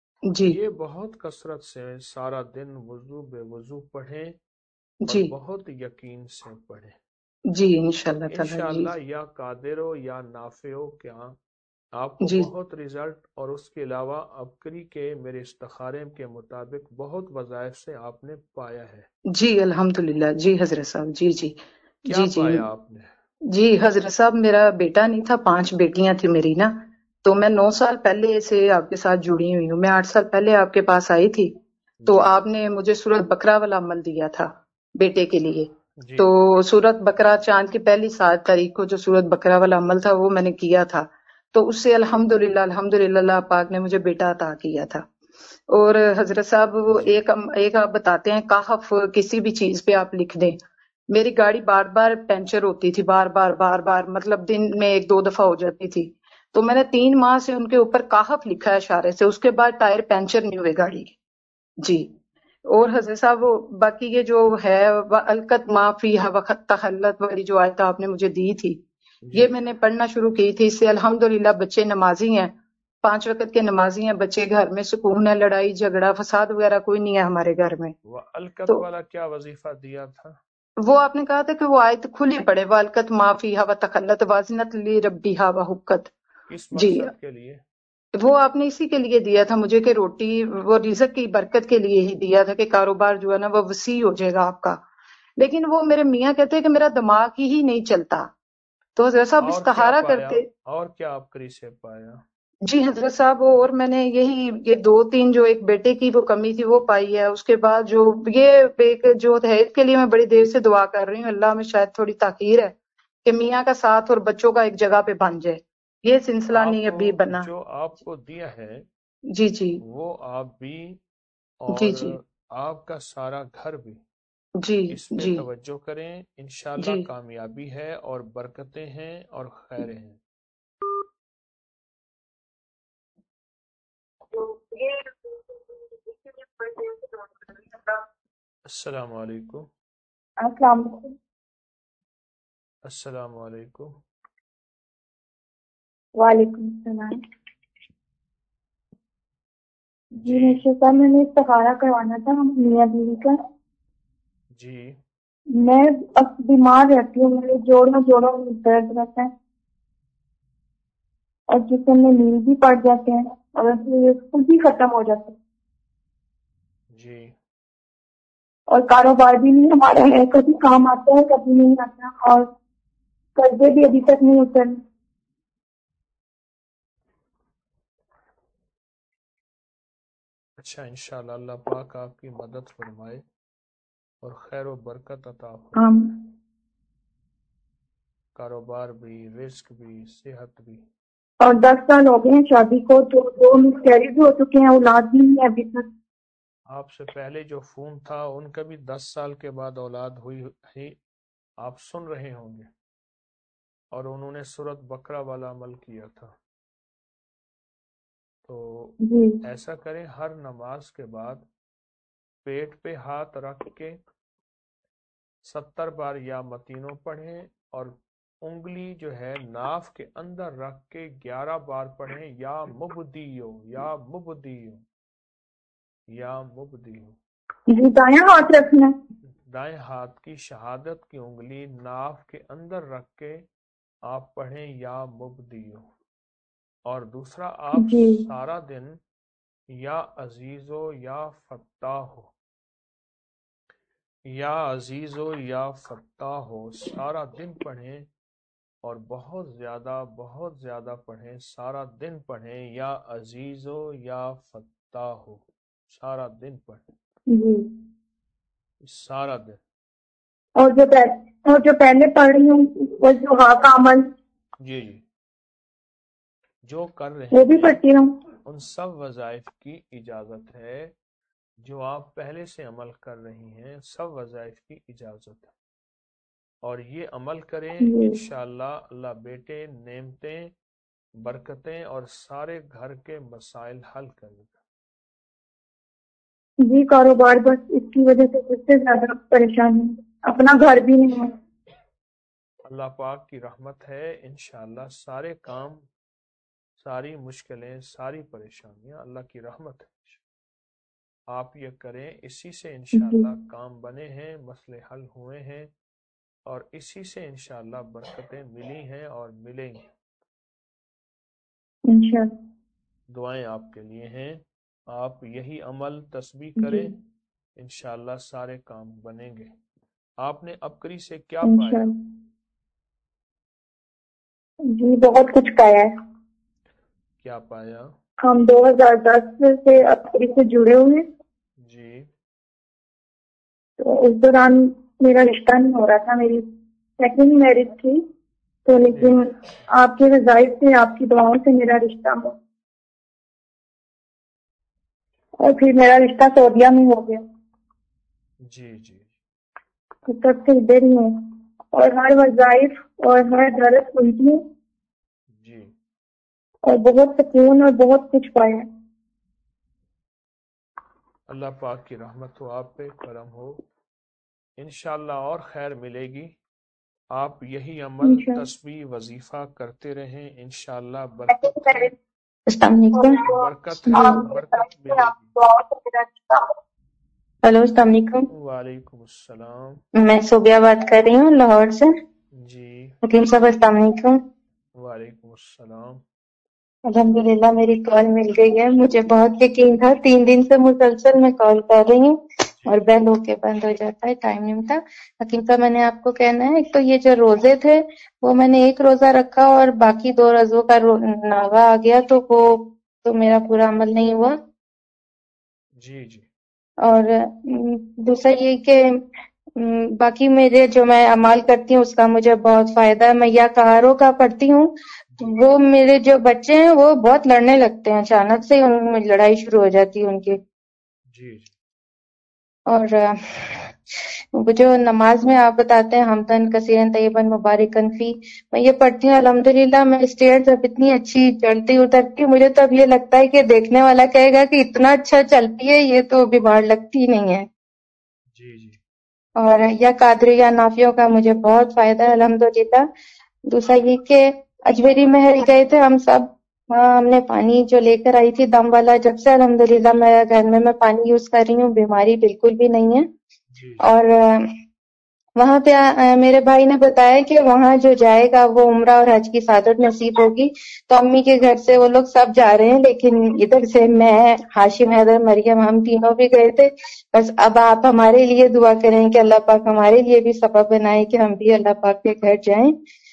جی یہ بہت کثرت سے سارا دن وضو بے وضو پڑھیں اور جی بہت یقین سے پڑھیں. جی انشاءاللہ تعالی. جی انشاءاللہ یا قادرو یا نافعو کیا آپ کو جی بہت رزلٹ. اور اس کے علاوہ ابکری کے میرے استخارے کے مطابق بہت وظائف سے آپ نے پایا ہے. جی الحمدللہ. جی حضرت صاحب. جی جی کیا جی جی پایا آپ نے؟ جی حضرت صاحب میرا بیٹا نہیں تھا، پانچ بیٹیاں تھی میری نا. تو میں نو سال پہلے سے آپ کے ساتھ جڑی ہوئی ہوں. میں آٹھ سال پہلے آپ کے پاس آئی تھی تو جی آپ نے مجھے سورت بقرہ والا عمل دیا تھا بیٹے کے لیے. جی تو سورت بقرہ چاند کی پہلی سات تاریخ کو جو سورت بقرہ والا عمل تھا وہ میں نے کیا تھا. تو اس سے الحمدللہ الحمدللہ اللہ پاک نے مجھے بیٹا عطا کیا تھا. اور حضرت صاحب وہ جی ایک ایک آپ بتاتے ہیں کہف کسی بھی چیز پہ آپ لکھ دیں. میری گاڑی بار بار پنچر ہوتی تھی، بار بار بار بار مطلب دن میں ایک دو دفعہ ہو جاتی تھی. تو میں نے تین ماہ سے ان کے اوپر کہف لکھا ہے اشارے سے، اس کے بعد ٹائر پنچر نہیں ہوئے گاڑی کے. جی اور حضرت صاحب وہ باقی یہ جو ہے الکت معافی وقت تخلت والی جو آیت آپ نے مجھے دی تھی جی یہ میں نے پڑھنا شروع کی تھی. اس سے الحمدللہ بچے نمازی ہیں، پانچ وقت کے نمازی ہیں بچے. گھر میں سکون ہے، لڑائی جھگڑا فساد وغیرہ کوئی نہیں ہے ہمارے گھر میں. وہ الکت تو والا کیا وظیفہ دیا تھا؟ وہ آپ نے کہا تھا کہ وہ آیت کھلی پڑے، والکت معافی ہوا تخلت وازنت لی ربی ہوا حکت. کس جی مقصد کے لیے؟ وہ آپ نے اسی کے لیے دیا تھا مجھے کہ روٹی وہ رزق کی برکت کے لیے ہی دیا تھا کہ کاروبار جو ہے نا وہ وسیع ہو جائے گا آپ کا. لیکن وہ میرے میاں کہتے ہیں کہ میرا دماغ ہی ہی نہیں چلتا. تو حضرت صاحب اور کیا استخارہ پایا؟ کرتے. اور کیا آبکری سے پایا؟ جی حضرت صاحب اور میں نے یہی یہ دو تین جو ایک بیٹے کی وہ کمی تھی وہ پائی ہے. اس کے بعد جو یہ ایک جو ہے اس کے لیے میں بڑی دیر سے دعا کر رہی ہوں. اللہ میں شاید تھوڑی تاخیر ہے کہ میاں کا ساتھ اور بچوں کا ایک جگہ پہ بن جائے. یہ سلسلہ نہیں آپ ابھی بنا. جو آپ کو دیا ہے جی جی وہ آپ بھی جی اور جی آپ کا سارا گھر بھی جی اس پہ جی توجہ کریں، انشاءاللہ جی کامیابی ہے اور برکتیں ہیں اور خیریں ہیں۔ السلام علیکم۔ السلام علیکم۔ السلام علیکم۔ وعلیکم السلام۔ جی جی نشو صاحب، میں نے استخارہ کروانا تھا میاں بیوی کا۔ جی میں اب بیمار رہتی ہوں، میرے جوڑوں جوڑوں میں درد رہتا ہے اور جسم میں نیل بھی پڑ جاتے ہیں اور خود ہی ختم ہو جاتے ہیں، جی اور کاروبار بھی نہیں ہمارا ہے، کبھی کام آتا ہے کبھی نہیں آتا، اور قرضے بھی ابھی تک نہیں اترے۔ اچھا، انشاءاللہ اللہ پاک آپ کی مدد فرمائے اور خیر و برکت عطا ہم فرمائے، کاروبار بھی، رزق بھی، صحت بھی۔ اور دس سال ہو گئے ہیں شادی کو، تو دو مسکیریج ہو چکے ہیں، اولاد بھی نہیں ہے ابھی تک۔ آپ سے پہلے جو فون تھا ان کا بھی دس سال کے بعد اولاد ہوئی ہے، آپ سن رہے ہوں گے، اور انہوں نے سورۃ بقرہ والا عمل کیا تھا۔ تو جی ایسا کریں، ہر نماز کے بعد پیٹ پہ ہاتھ رکھ کے ستر بار یا متینوں پڑھیں، اور انگلی جو ہے ناف کے اندر رکھ کے گیارہ بار پڑھیں، یا مبدیو یا مبدیو یا مبدیو۔ جی دایاں ہاتھ رکھنا ہے۔ دائیں ہاتھ کی شہادت کی انگلی ناف کے اندر رکھ کے آپ پڑھیں یا مبدیو، اور دوسرا آپ جی سارا دن یا عزیزو یا فتاحو یا عزیزو یا فتاحو سارا دن پڑھیں، اور بہت زیادہ بہت زیادہ پڑھیں، سارا دن پڑھیں، یا عزیزو یا فتاحو سارا دن پڑھیں، جی سارا دن۔ اور جو پہلے اور جو پہلے پڑھ رہی ہوں وہ جو ہاں کا عمل جی جی جو کر رہے وہ بھی ہیں پڑھتی ہوں۔ ان سب وظائف کی اجازت ہے، جو آپ پہلے سے عمل کر رہی ہیں سب وظائف کی اجازت ہے، اور یہ عمل کریں جی انشاءاللہ اللہ بیٹے، نعمتیں، برکتیں اور سارے گھر کے مسائل حل کرے گا۔ جی کاروبار بس اس کی وجہ سے سب سے زیادہ پریشانی ہے، اپنا گھر بھی نہیں ہے۔ اللہ پاک کی رحمت ہے، انشاءاللہ سارے کام، ساری مشکلیں، ساری پریشانیاں اللہ کی رحمت ہے۔ آپ یہ کریں، اسی سے جی انشاءاللہ کام بنے ہیں، مسئلے حل ہوئے ہیں، اور اسی سے انشاءاللہ برکتیں ملی ہیں اور ملیں گی۔ انشاءاللہ۔ دعائیں آپ کے لیے ہیں، آپ یہی عمل تسبیح جی کریں، انشاءاللہ سارے کام بنیں گے۔ آپ نے ابکری سے کیا پایا؟ انشاءاللہ جی بہت کچھ پایا ہے۔ کیا پایا؟ ہم دو ہزار دس سے ابکری سے جڑے ہوئے ہیں، جی تو اس دوران میرا رشتہ نہیں ہو رہا تھا، میری سیکنڈ میرج تھی، تو جی لیکن آپ کے وظائف سے، آپ کی دعاؤں سے میرا رشتہ ہوا، اور پھر میرا رشتہ سعودیہ میں ہو گیا، جی جی تو تب سے ادھر ہی ہوں، اور ہر وظائف اور ہر درس سنتی ہوں، جی اور بہت سکون اور بہت کچھ پایا ہے۔ اللہ پاک کی رحمت ہو، آپ پہ کرم ہو، انشاءاللہ اور خیر ملے گی۔ آپ یہی عمل انشاءاللہ۔ تسبیح وظیفہ کرتے رہیں، انشاءاللہ برکت ہے، السلام علیکم۔ برکت ہے، برکت ملے گی۔ ہلو السلام علیکم، وعلیکم السلام۔ میں صوبیہ بات کر رہی ہوں لاہور سے۔ جی حکیم صاحب السلام علیکم۔ وعلیکم السلام۔ الحمدللہ میری کال مل گئی ہے، مجھے بہت یقین تھا، تین دن سے مسلسل میں کال کر رہی ہوں اور جی بیل ہو کے بند ہو جاتا ہے، ٹائم نہیں ملتا۔ حکیم صاحب میں نے آپ کو کہنا ہے، ایک تو یہ جو روزے تھے وہ میں نے ایک روزہ رکھا اور باقی دو روزوں کا ناغہ آ گیا، تو وہ تو میرا پورا عمل نہیں ہوا۔ جی جی اور دوسرا یہ کہ باقی میرے جو میں اعمال کرتی ہوں اس کا مجھے بہت فائدہ ہے۔ میں یا کہاروں کا پڑھتی ہوں وہ میرے جو بچے ہیں وہ بہت لڑنے لگتے ہیں، اچانک سے ان میں لڑائی شروع ہو جاتی ہے ان کی. جی جی اور آ، وہ جو نماز میں آپ بتاتے ہیں حمدن کثیرن طیبن مبارکن فی، میں یہ پڑھتی ہوں الحمدللہ. میں اسٹیئرز اب اتنی اچھی چڑھتی اترتی ہوں، مجھے تو اب یہ لگتا ہے کہ دیکھنے والا کہے گا کہ اتنا اچھا چلتی ہے، یہ تو بیمار لگتی ہی نہیں ہے. جی جی اور یا قادری یا نافیوں کا مجھے بہت فائدہ ہے الحمدللہ. دوسرا یہ کہ اجمیری محل گئے تھے ہم سب، وہاں ہم نے پانی جو لے کر آئی تھی دم والا، جب سے الحمدللہ میرے گھر میں میں پانی یوز کر رہی ہوں، بیماری بالکل بھی نہیں ہے. جی جی اور آ، وہاں پہ آ، میرے بھائی نے بتایا کہ وہاں جو جائے گا وہ عمرہ اور حج کی سعادت نصیب ہوگی. تو امی کے گھر سے وہ لوگ سب جا رہے ہیں، لیکن ادھر سے میں، ہاشم، حیدر، مریم، ہم تینوں بھی گئے تھے. بس اب آپ ہمارے لیے دعا کریں کہ اللہ پاک ہمارے لیے بھی سبب بنائے کہ ہم بھی اللہ پاک کے گھر جائیں.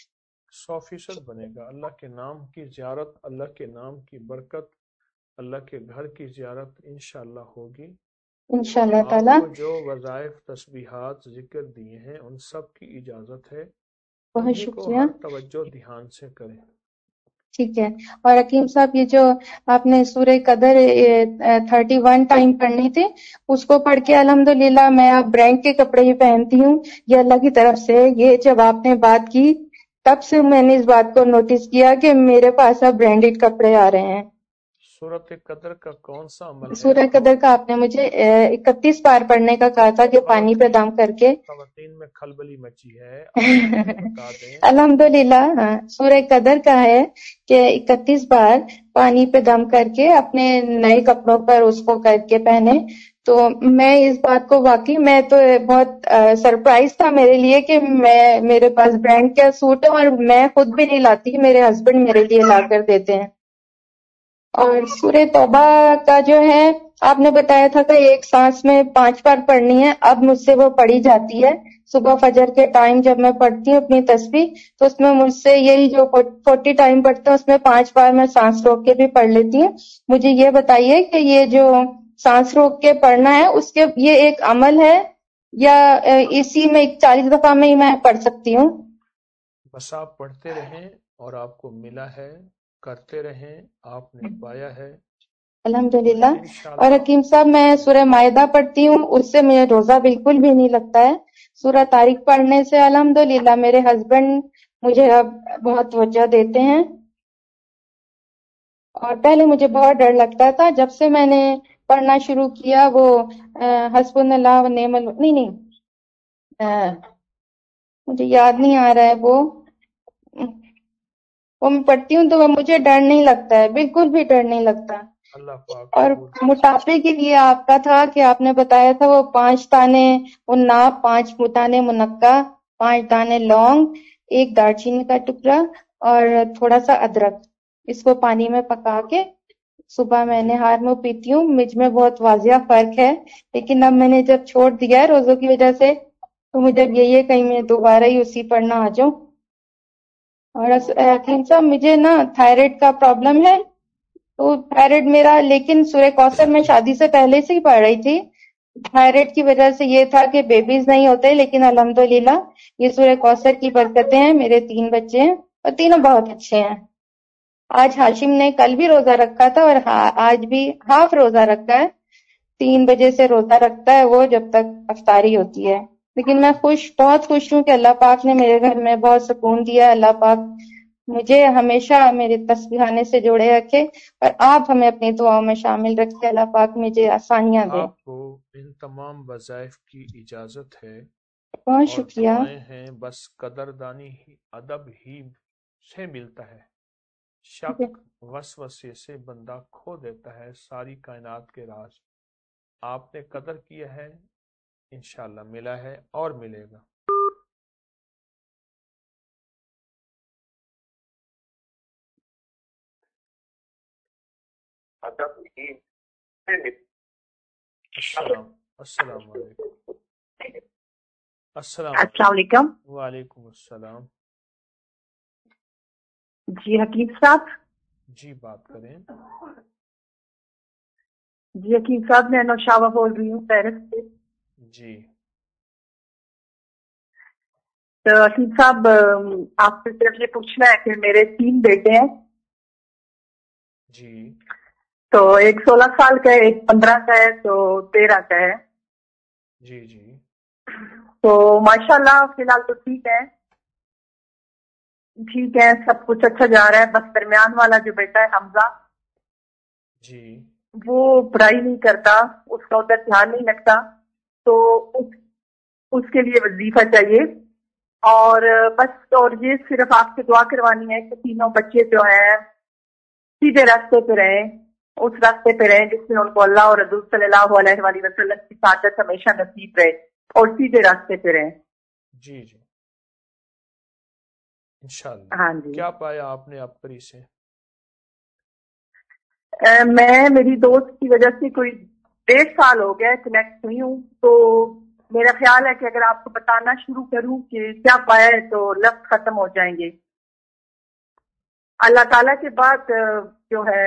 سو فیصد بنے گا. اللہ کے نام کی زیارت، اللہ کے نام کی برکت، اللہ کے گھر کی زیارت انشاءاللہ ہوگی. انشاءاللہ آپ تعالی. کو جو وظائف تسبیحات ذکر دیے ہیں ان سب کی اجازت ہے، بہت انہی کو شکریہ. ہر توجہ دھیان سے کریں. ٹھیک ہے. اور حکیم صاحب یہ جو آپ نے سورہ قدر تھرٹی ون ٹائم پڑھنی تھی، اس کو پڑھ کے الحمدللہ میں اب برانڈ کے کپڑے ہی پہنتی ہوں. یہ اللہ کی طرف سے. یہ جب آپ نے بات کی تب سے میں نے اس بات کو نوٹس کیا کہ میرے پاس اب برانڈیڈ کپڑے آ رہے ہیں. سورۃ قدر کا کون سا عمل ہے؟ سورہ قدر کا آپ نے مجھے اکتیس بار پڑھنے کا کہا تھا کہ پانی پہ دم کر کے. خواتین میں کھلبلی مچی ہے، آپ بتا دیں. الحمدللہ ہاں، سورہ قدر کا ہے کہ اکتیس بار پانی پہ دم کر کے اپنے نئے کپڑوں پر اس کو کر کے پہنے. تو میں اس بات کو واقعی میں تو بہت سرپرائز تھا میرے لیے کہ میں میرے پاس برانڈ کا سوٹ ہے اور میں خود بھی نہیں لاتی، میرے ہسبینڈ میرے لیے لا کر دیتے ہیں. اور سورہ توبہ کا جو ہے آپ نے بتایا تھا کہ ایک سانس میں پانچ بار پڑھنی ہے، اب مجھ سے وہ پڑھی جاتی ہے. صبح فجر کے ٹائم جب میں پڑھتی ہوں اپنی تسبیح تو اس میں مجھ سے یہی جو فورٹی ٹائم پڑھتے ہیں اس میں پانچ بار میں سانس روک کے بھی پڑھ لیتی ہوں. مجھے یہ بتائیے کہ یہ جو سانس روک کے پڑھنا ہے اس کے یہ ایک عمل ہے یا اسی میں چالیس دفعہ میں ہی میں پڑھ سکتی ہوں؟ بس آپ پڑھتے رہیں اور آپ کو ملا ہے، کرتے رہیں، آپ نے پایا ہے. الحمدللہ. اور انشاءاللہ حکیم صاحب میں سورہ مائدہ پڑھتی ہوں، اس سے مجھے روزہ بالکل بھی نہیں لگتا ہے. سورہ طارق پڑھنے سے الحمدللہ میرے ہسبینڈ مجھے اب بہت توجہ دیتے ہیں. اور پہلے مجھے بہت ڈر لگتا تھا، جب سے میں نے پڑھنا شروع کیا وہ حسبنا اللہ و نعم الوکیل، نہیں نہیں آ، مجھے یاد نہیں آ رہا ہے وہ وہ میں پڑھتی ہوں تو وہ مجھے ڈر نہیں لگتا ہے، بالکل بھی ڈر نہیں لگتا. اللہ پاک اور قبول. موٹاپے کے لیے آپ کا تھا کہ آپ نے بتایا تھا وہ پانچ دانے اناپ، پانچ دانے منقع، پانچ دانے لونگ، ایک دار چینی کا ٹکڑا اور تھوڑا سا ادرک، اس کو پانی میں پکا کے صبح میں جی نہار میں پیتی ہوں. مجھ میں بہت واضح فرق ہے، لیکن اب میں نے جب چھوڑ دیا ہے روزوں کی وجہ سے تو مجھے اب یہی ہے کہیں میں دوبارہ ہی اسی پڑھنا آ جاؤں. اور حکیم صاحب مجھے نا تھائرائڈ کا پرابلم ہے، تو تھائرائڈ میرا، لیکن سورہ کوثر میں شادی سے پہلے سے ہی پڑھ رہی تھی. تھائرائڈ کی وجہ سے یہ تھا کہ بیبیز نہیں ہوتے، لیکن الحمدللہ یہ سورہ کوثر کی برکتیں ہیں. میرے تین بچے ہیں اور تینوں بہت اچھے ہیں. آج ہاشم نے کل بھی روزہ رکھا تھا اور آج بھی ہاف روزہ رکھا ہے. تین بجے سے روزہ رکھتا ہے وہ جب تک افطاری ہوتی ہے. لیکن میں خوش، بہت خوش ہوں کہ اللہ پاک نے میرے گھر میں بہت سکون دیا. اللہ پاک مجھے ہمیشہ میرے تسبیحانے سے جوڑے رکھے اور آپ ہمیں اپنی دعاؤں میں شامل رکھے. اللہ پاک مجھے آسانیاں دے. آپ کو ان تمام وظائف کی اجازت ہے بہت اور شکریہ. دعائیں ہیں، بس قدردانی ہی ادب ہی سے ملتا ہے. شک وسوسے سے بندہ کھو دیتا ہے ساری کائنات کے راز. آپ نے قدر کیا ہے، انشاءاللہ ملا ہے اور ملے گا. السلام السلام علیکم. السلام السلام علیکم. وعلیکم السلام. جی حکیم صاحب. جی بات کریں. جی حکیم صاحب میں نوشابہ بول رہی ہوں پیرس سے. جی تو حکیم صاحب آپ سے صرف یہ پوچھنا ہے کہ میرے تین بیٹے ہیں جی. تو ایک سولہ سال کا ہے، ایک پندرہ کا ہے، تو تیرہ کا ہے. جی جی. تو ماشاءاللہ فی الحال تو ٹھیک ہے ٹھیک ہے سب کچھ اچھا جا رہا ہے. بس درمیان والا جو بیٹا ہے حمزہ جی. وہ پڑھائی نہیں کرتا، اس کا ادھر دھیان نہیں لگتا، تو اس, اس کے لیے وظیفہ چاہیے. اور بس اور یہ صرف آپ سے دعا کروانی ہے کہ تینوں بچے جو ہیں سیدھے راستے پہ رہیں، اس راستے پہ رہیں جس میں ان کو اللہ اور رسول صلی اللہ علیہ وآلہ وسلم کی سعادت ہمیشہ نصیب رہے، اور سیدھے راستے پہ رہیں. جی جی انشاءاللہ. ہاں جی. کیا پایا آپ نے اپری سے؟ میں میری دوست کی وجہ سے کوئی ڈیڑھ سال ہو گیا کنیکٹ ہوئی ہوں، تو میرا خیال ہے کہ اگر آپ کو بتانا شروع کروں کہ کیا پایا ہے تو لفظ ختم ہو جائیں گے. اللہ تعالیٰ کے بعد جو ہے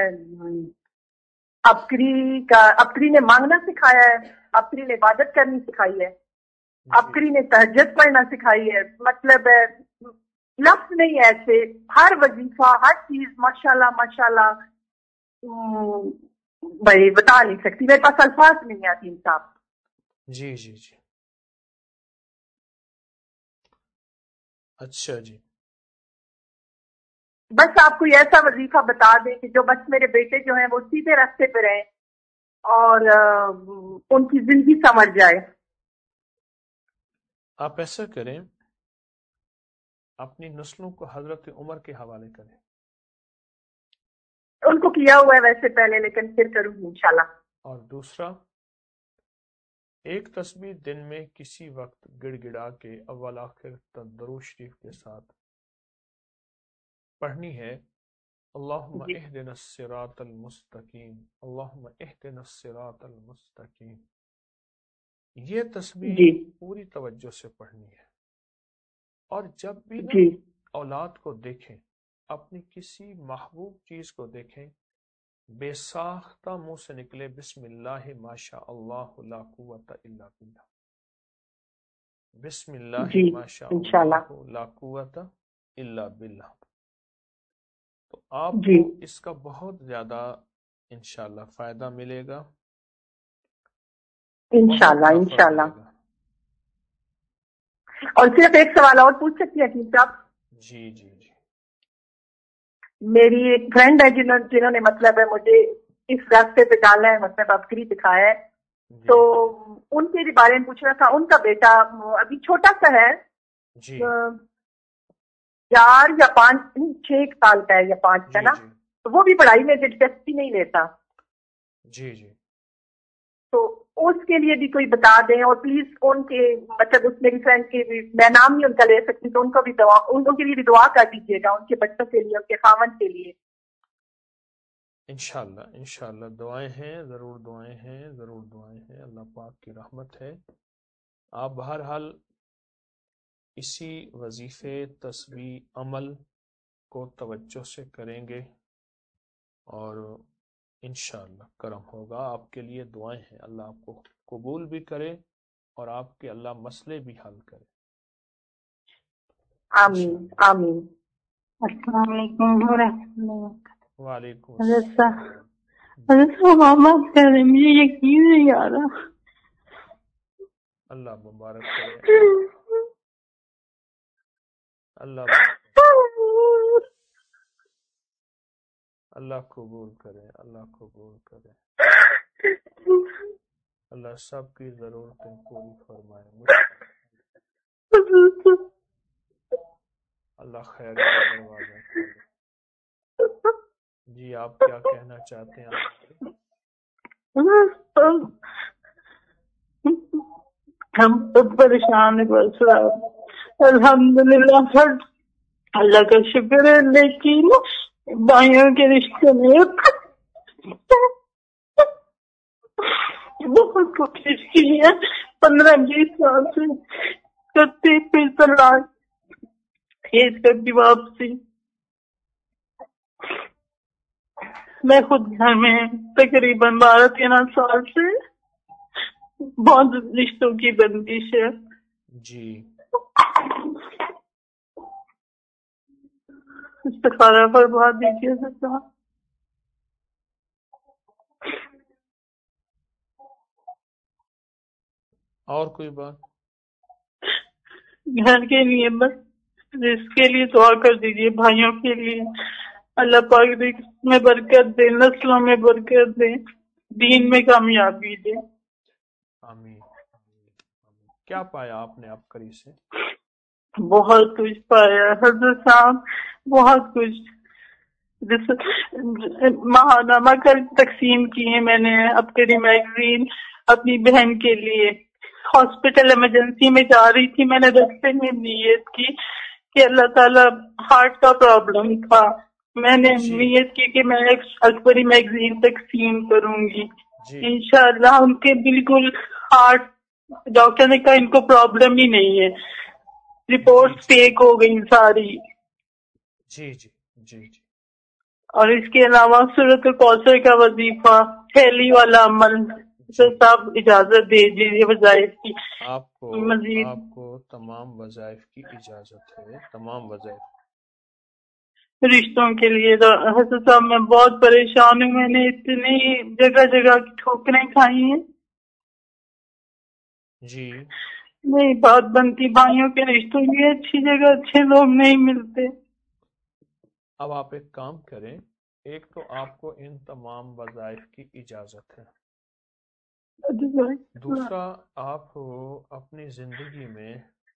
ابکری کا ابکری نے مانگنا سکھایا ہے، ابکری نے عبادت کرنی سکھائی ہے، ابکری نے تہجد پڑھنا سکھائی ہے. مطلب لفظ نہیں ایسے، ہر وظیفہ ہر چیز ماشاءاللہ ماشاءاللہ بھائی بتا نہیں سکتی، میرے پاس الفاظ نہیں آتی صاحب. جی جی جی اچھا جی. بس آپ کوئی ایسا وظیفہ بتا دیں کہ جو بس میرے بیٹے جو ہیں وہ سیدھے راستے پہ رہیں اور ان کی زندگی سمجھ جائے. آپ ایسا کریں، اپنی نسلوں کو حضرت عمر کے حوالے کریں. ان کو کیا ہوا ہے ویسے پہلے، لیکن پھر کروں گی انشاءاللہ. اور دوسرا، ایک تسبیح دن میں کسی وقت گڑ گڑا کے اول آخر تک درود شریف کے ساتھ پڑھنی ہے. اللہم اہدنا الصراط المستقیم، اللہم اہدنا الصراط المستقیم. یہ تسبیح جی پوری توجہ سے پڑھنی ہے. اور جب بھی نا جی اولاد کو دیکھیں، اپنی کسی محبوب چیز کو دیکھیں، بے ساختہ منہ سے نکلے بسم اللہ ماشاء اللہ لا قوت الا باللہ، بسم اللہ جی ماشاء انشاءاللہ. اللہ لا قوت الا باللہ. تو آپ جی کو اس کا بہت زیادہ انشاءاللہ فائدہ ملے گا، بہت انشاءاللہ نفع انشاءاللہ. ملے گا. اور صرف ایک سوال اور پوچھ سکتی ہیں حکیم صاحب؟ جی جی جی میری ایک فرینڈ ہے جنہوں جنہوں نے مطلب ہے مجھے اس راستے پہ ڈالا ہے، مطلب ابکری دکھایا ہے، جی تو ان کے بارے میں پوچھنا تھا. ان کا بیٹا ابھی چھوٹا سا ہے، جی چار یا پانچ چھ سال کا ہے یا پانچ کا جی نا، جی تو وہ بھی پڑھائی میں دلچسپی نہیں لیتا. جی جی تو اس کے لیے بھی کوئی بتا دیں، اور پلیز ان کے مطلب اس میری فرینڈ کے بھی، میں نام نہیں ان کا لے سکتی، تو ان کو بھی دعا ان کے لیے بھی دعا کر دیجیے گا، ان کے بچوں کے لیے، ان کے خاوند کے لیے. انشاءاللہ انشاءاللہ دعائیں ہیں، ضرور دعائیں ہیں، ضرور دعائیں ہیں. اللہ پاک کی رحمت ہے. آپ بہرحال اسی وظیفے تسبیح عمل کو توجہ سے کریں گے اور انشاءاللہ کرم ہوگا. آپ کے لیے دعائیں ہیں، اللہ آپ کو قبول بھی کرے اور آپ کے اللہ مسئلے بھی حل کرے. آمین آمین. السلام علیکم ورحمۃ اللہ وبرکاتہ. وعلیکم حضرت السلام. صاحب حضرت صاحب آپ بات کر رہے ہیں، مجھے یقین نہیں آ رہا. اللہ مبارک کرے، اللہ بارک، اللہ قبول کرے، اللہ قبول کرے. اللہ سب کی ضرورتیں پوری فرمائے. اللہ خیر کا دروازہ کھولے. جی آپ کیا کہنا چاہتے ہیں؟ ہم سب پریشان ہیں بس. الحمدللہ سر اللہ کا شکر ہے، لیکن بھائیوں کے رشتے میں بہت کوشش کی ہے، پندرہ بیس سال سے کرتی، پھر طلاق، پھر کرتی واپسی. میں خود گھر میں تقریباً بارہ تیرہ سال سے بہت رشتوں کی بندش ہے. جی استخارہ فرما دیجیے حضرت۔ اور کوئی بات؟ گھر کے لیے بس، رزق کے لیے دعا کر دیجیے، بھائیوں کے لیے اللہ پاک رزق میں برکت دے، نسلوں میں برکت دے، دین میں کامیابی دے۔ آمین۔ کیا پایا آپ نے عبقری سے؟ بہت کچھ پایا حضرت صاحب، بہت کچھ۔ جیسے ماہنامہ کر تقسیم کیے میں نے عبقری میگزین اپنی بہن کے لیے۔ ہاسپٹل ایمرجنسی میں جا رہی تھی، میں نے راستے میں نیت کی کہ اللہ تعالیٰ ہارٹ کا پرابلم تھا، میں نے نیت کی کہ میں ایک عبقری میگزین تقسیم کروں گی انشاءاللہ۔ ان کے بالکل ہارٹ، ڈاکٹر نے کہا ان کو پرابلم ہی نہیں ہے، رپورٹ فیک ہو گئی ساری۔ جی جی جی جی۔ اور اس کے علاوہ سورۃ الکوثر کا وظیفہ، تھیلی والا عمل، صاحب اجازت دے دیجیے وظائف کی۔ آپ کو مزید آپ کو تمام وظائف کی اجازت ہے، تمام وظائف۔ رشتوں کے لیے حضرت صاحب میں بہت پریشان ہوں، میں نے اتنی جگہ جگہ کی ٹھوکریں کھائی ہیں، جی نہیں بات بنتی، بھائیوں کے رشتوں کی اچھی جگہ اچھے لوگ نہیں ملتے۔ اب آپ ایک کام کریں، ایک تو آپ کو ان تمام وظائف کی اجازت ہے، دوسرا آپ اپنی زندگی میں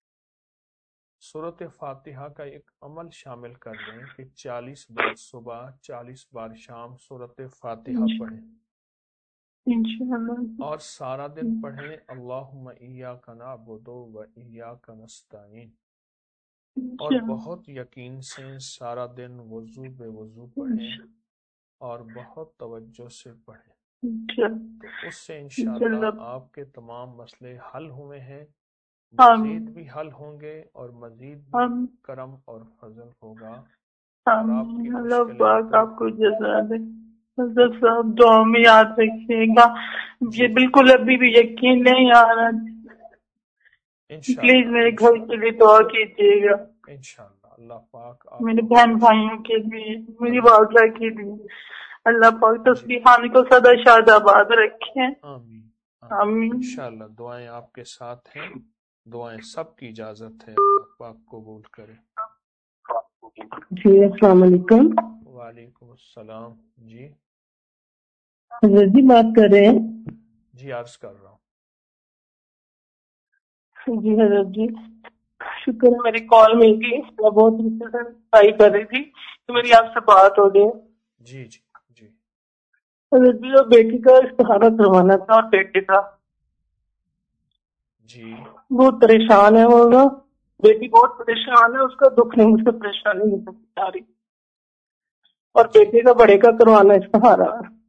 سورۃ فاتحہ کا ایک عمل شامل کر لیں کہ چالیس بار صبح، چالیس بار شام سورۃ فاتحہ پڑھیں، انشاءاللہ، اور سارا دن پڑھیں اللہم ایاک نعبد و ایاک نستعین، اور بہت یقین سے سارا دن وضو بے وضو پڑھیں اور بہت توجہ سے پڑھیں، تو اس سے انشاءاللہ آپ کے تمام مسئلے حل ہوئے ہیں، مزید بھی حل ہوں گے، اور مزید بھی کرم اور فضل ہوگا، اور آپ کی اللہ مشکلیں پاک آپ کو جزا دے۔ حضرت صاحب دعا میں یاد رکھیے گا، یہ بالکل ابھی بھی یقین نہیں آ رہا، پلیز میرے گھر کے لیے دعا کیجیے گا، انشاءاللہ اللہ پاک میرے بہن بھائیوں کے لیے، میری والدہ کے لیے، اللہ پاک تسبیحان کو سدا شاد آباد رکھیں۔ آمین آمین۔ انشاءاللہ دعائیں آپ کے ساتھ ہیں، دعائیں سب کی اجازت ہے، اللہ پاک قبول کرے۔ جی السلام علیکم۔ وعلیکم السلام۔ جی حضرت جی بات کر رہے ہیں؟ جی عرض کر رہا ہوں۔ جی حضرت جی شکر ہے میری کال مل گئی، میں بہت ٹرائی کر رہی تھی کہ میری آپ سے بات ہو گئی۔ جی جی جی حضرت جی اور بیٹی کا استخارہ کروانا تھا، اور بیٹے کا جی بہت پریشان ہے وہ نا، بیٹی بہت پریشان ہے، اس کا دکھ نہیں، اس سے پریشانی نہیں سکتی آ رہی، اور بیٹے کا بڑے کا کروانا استخارہ،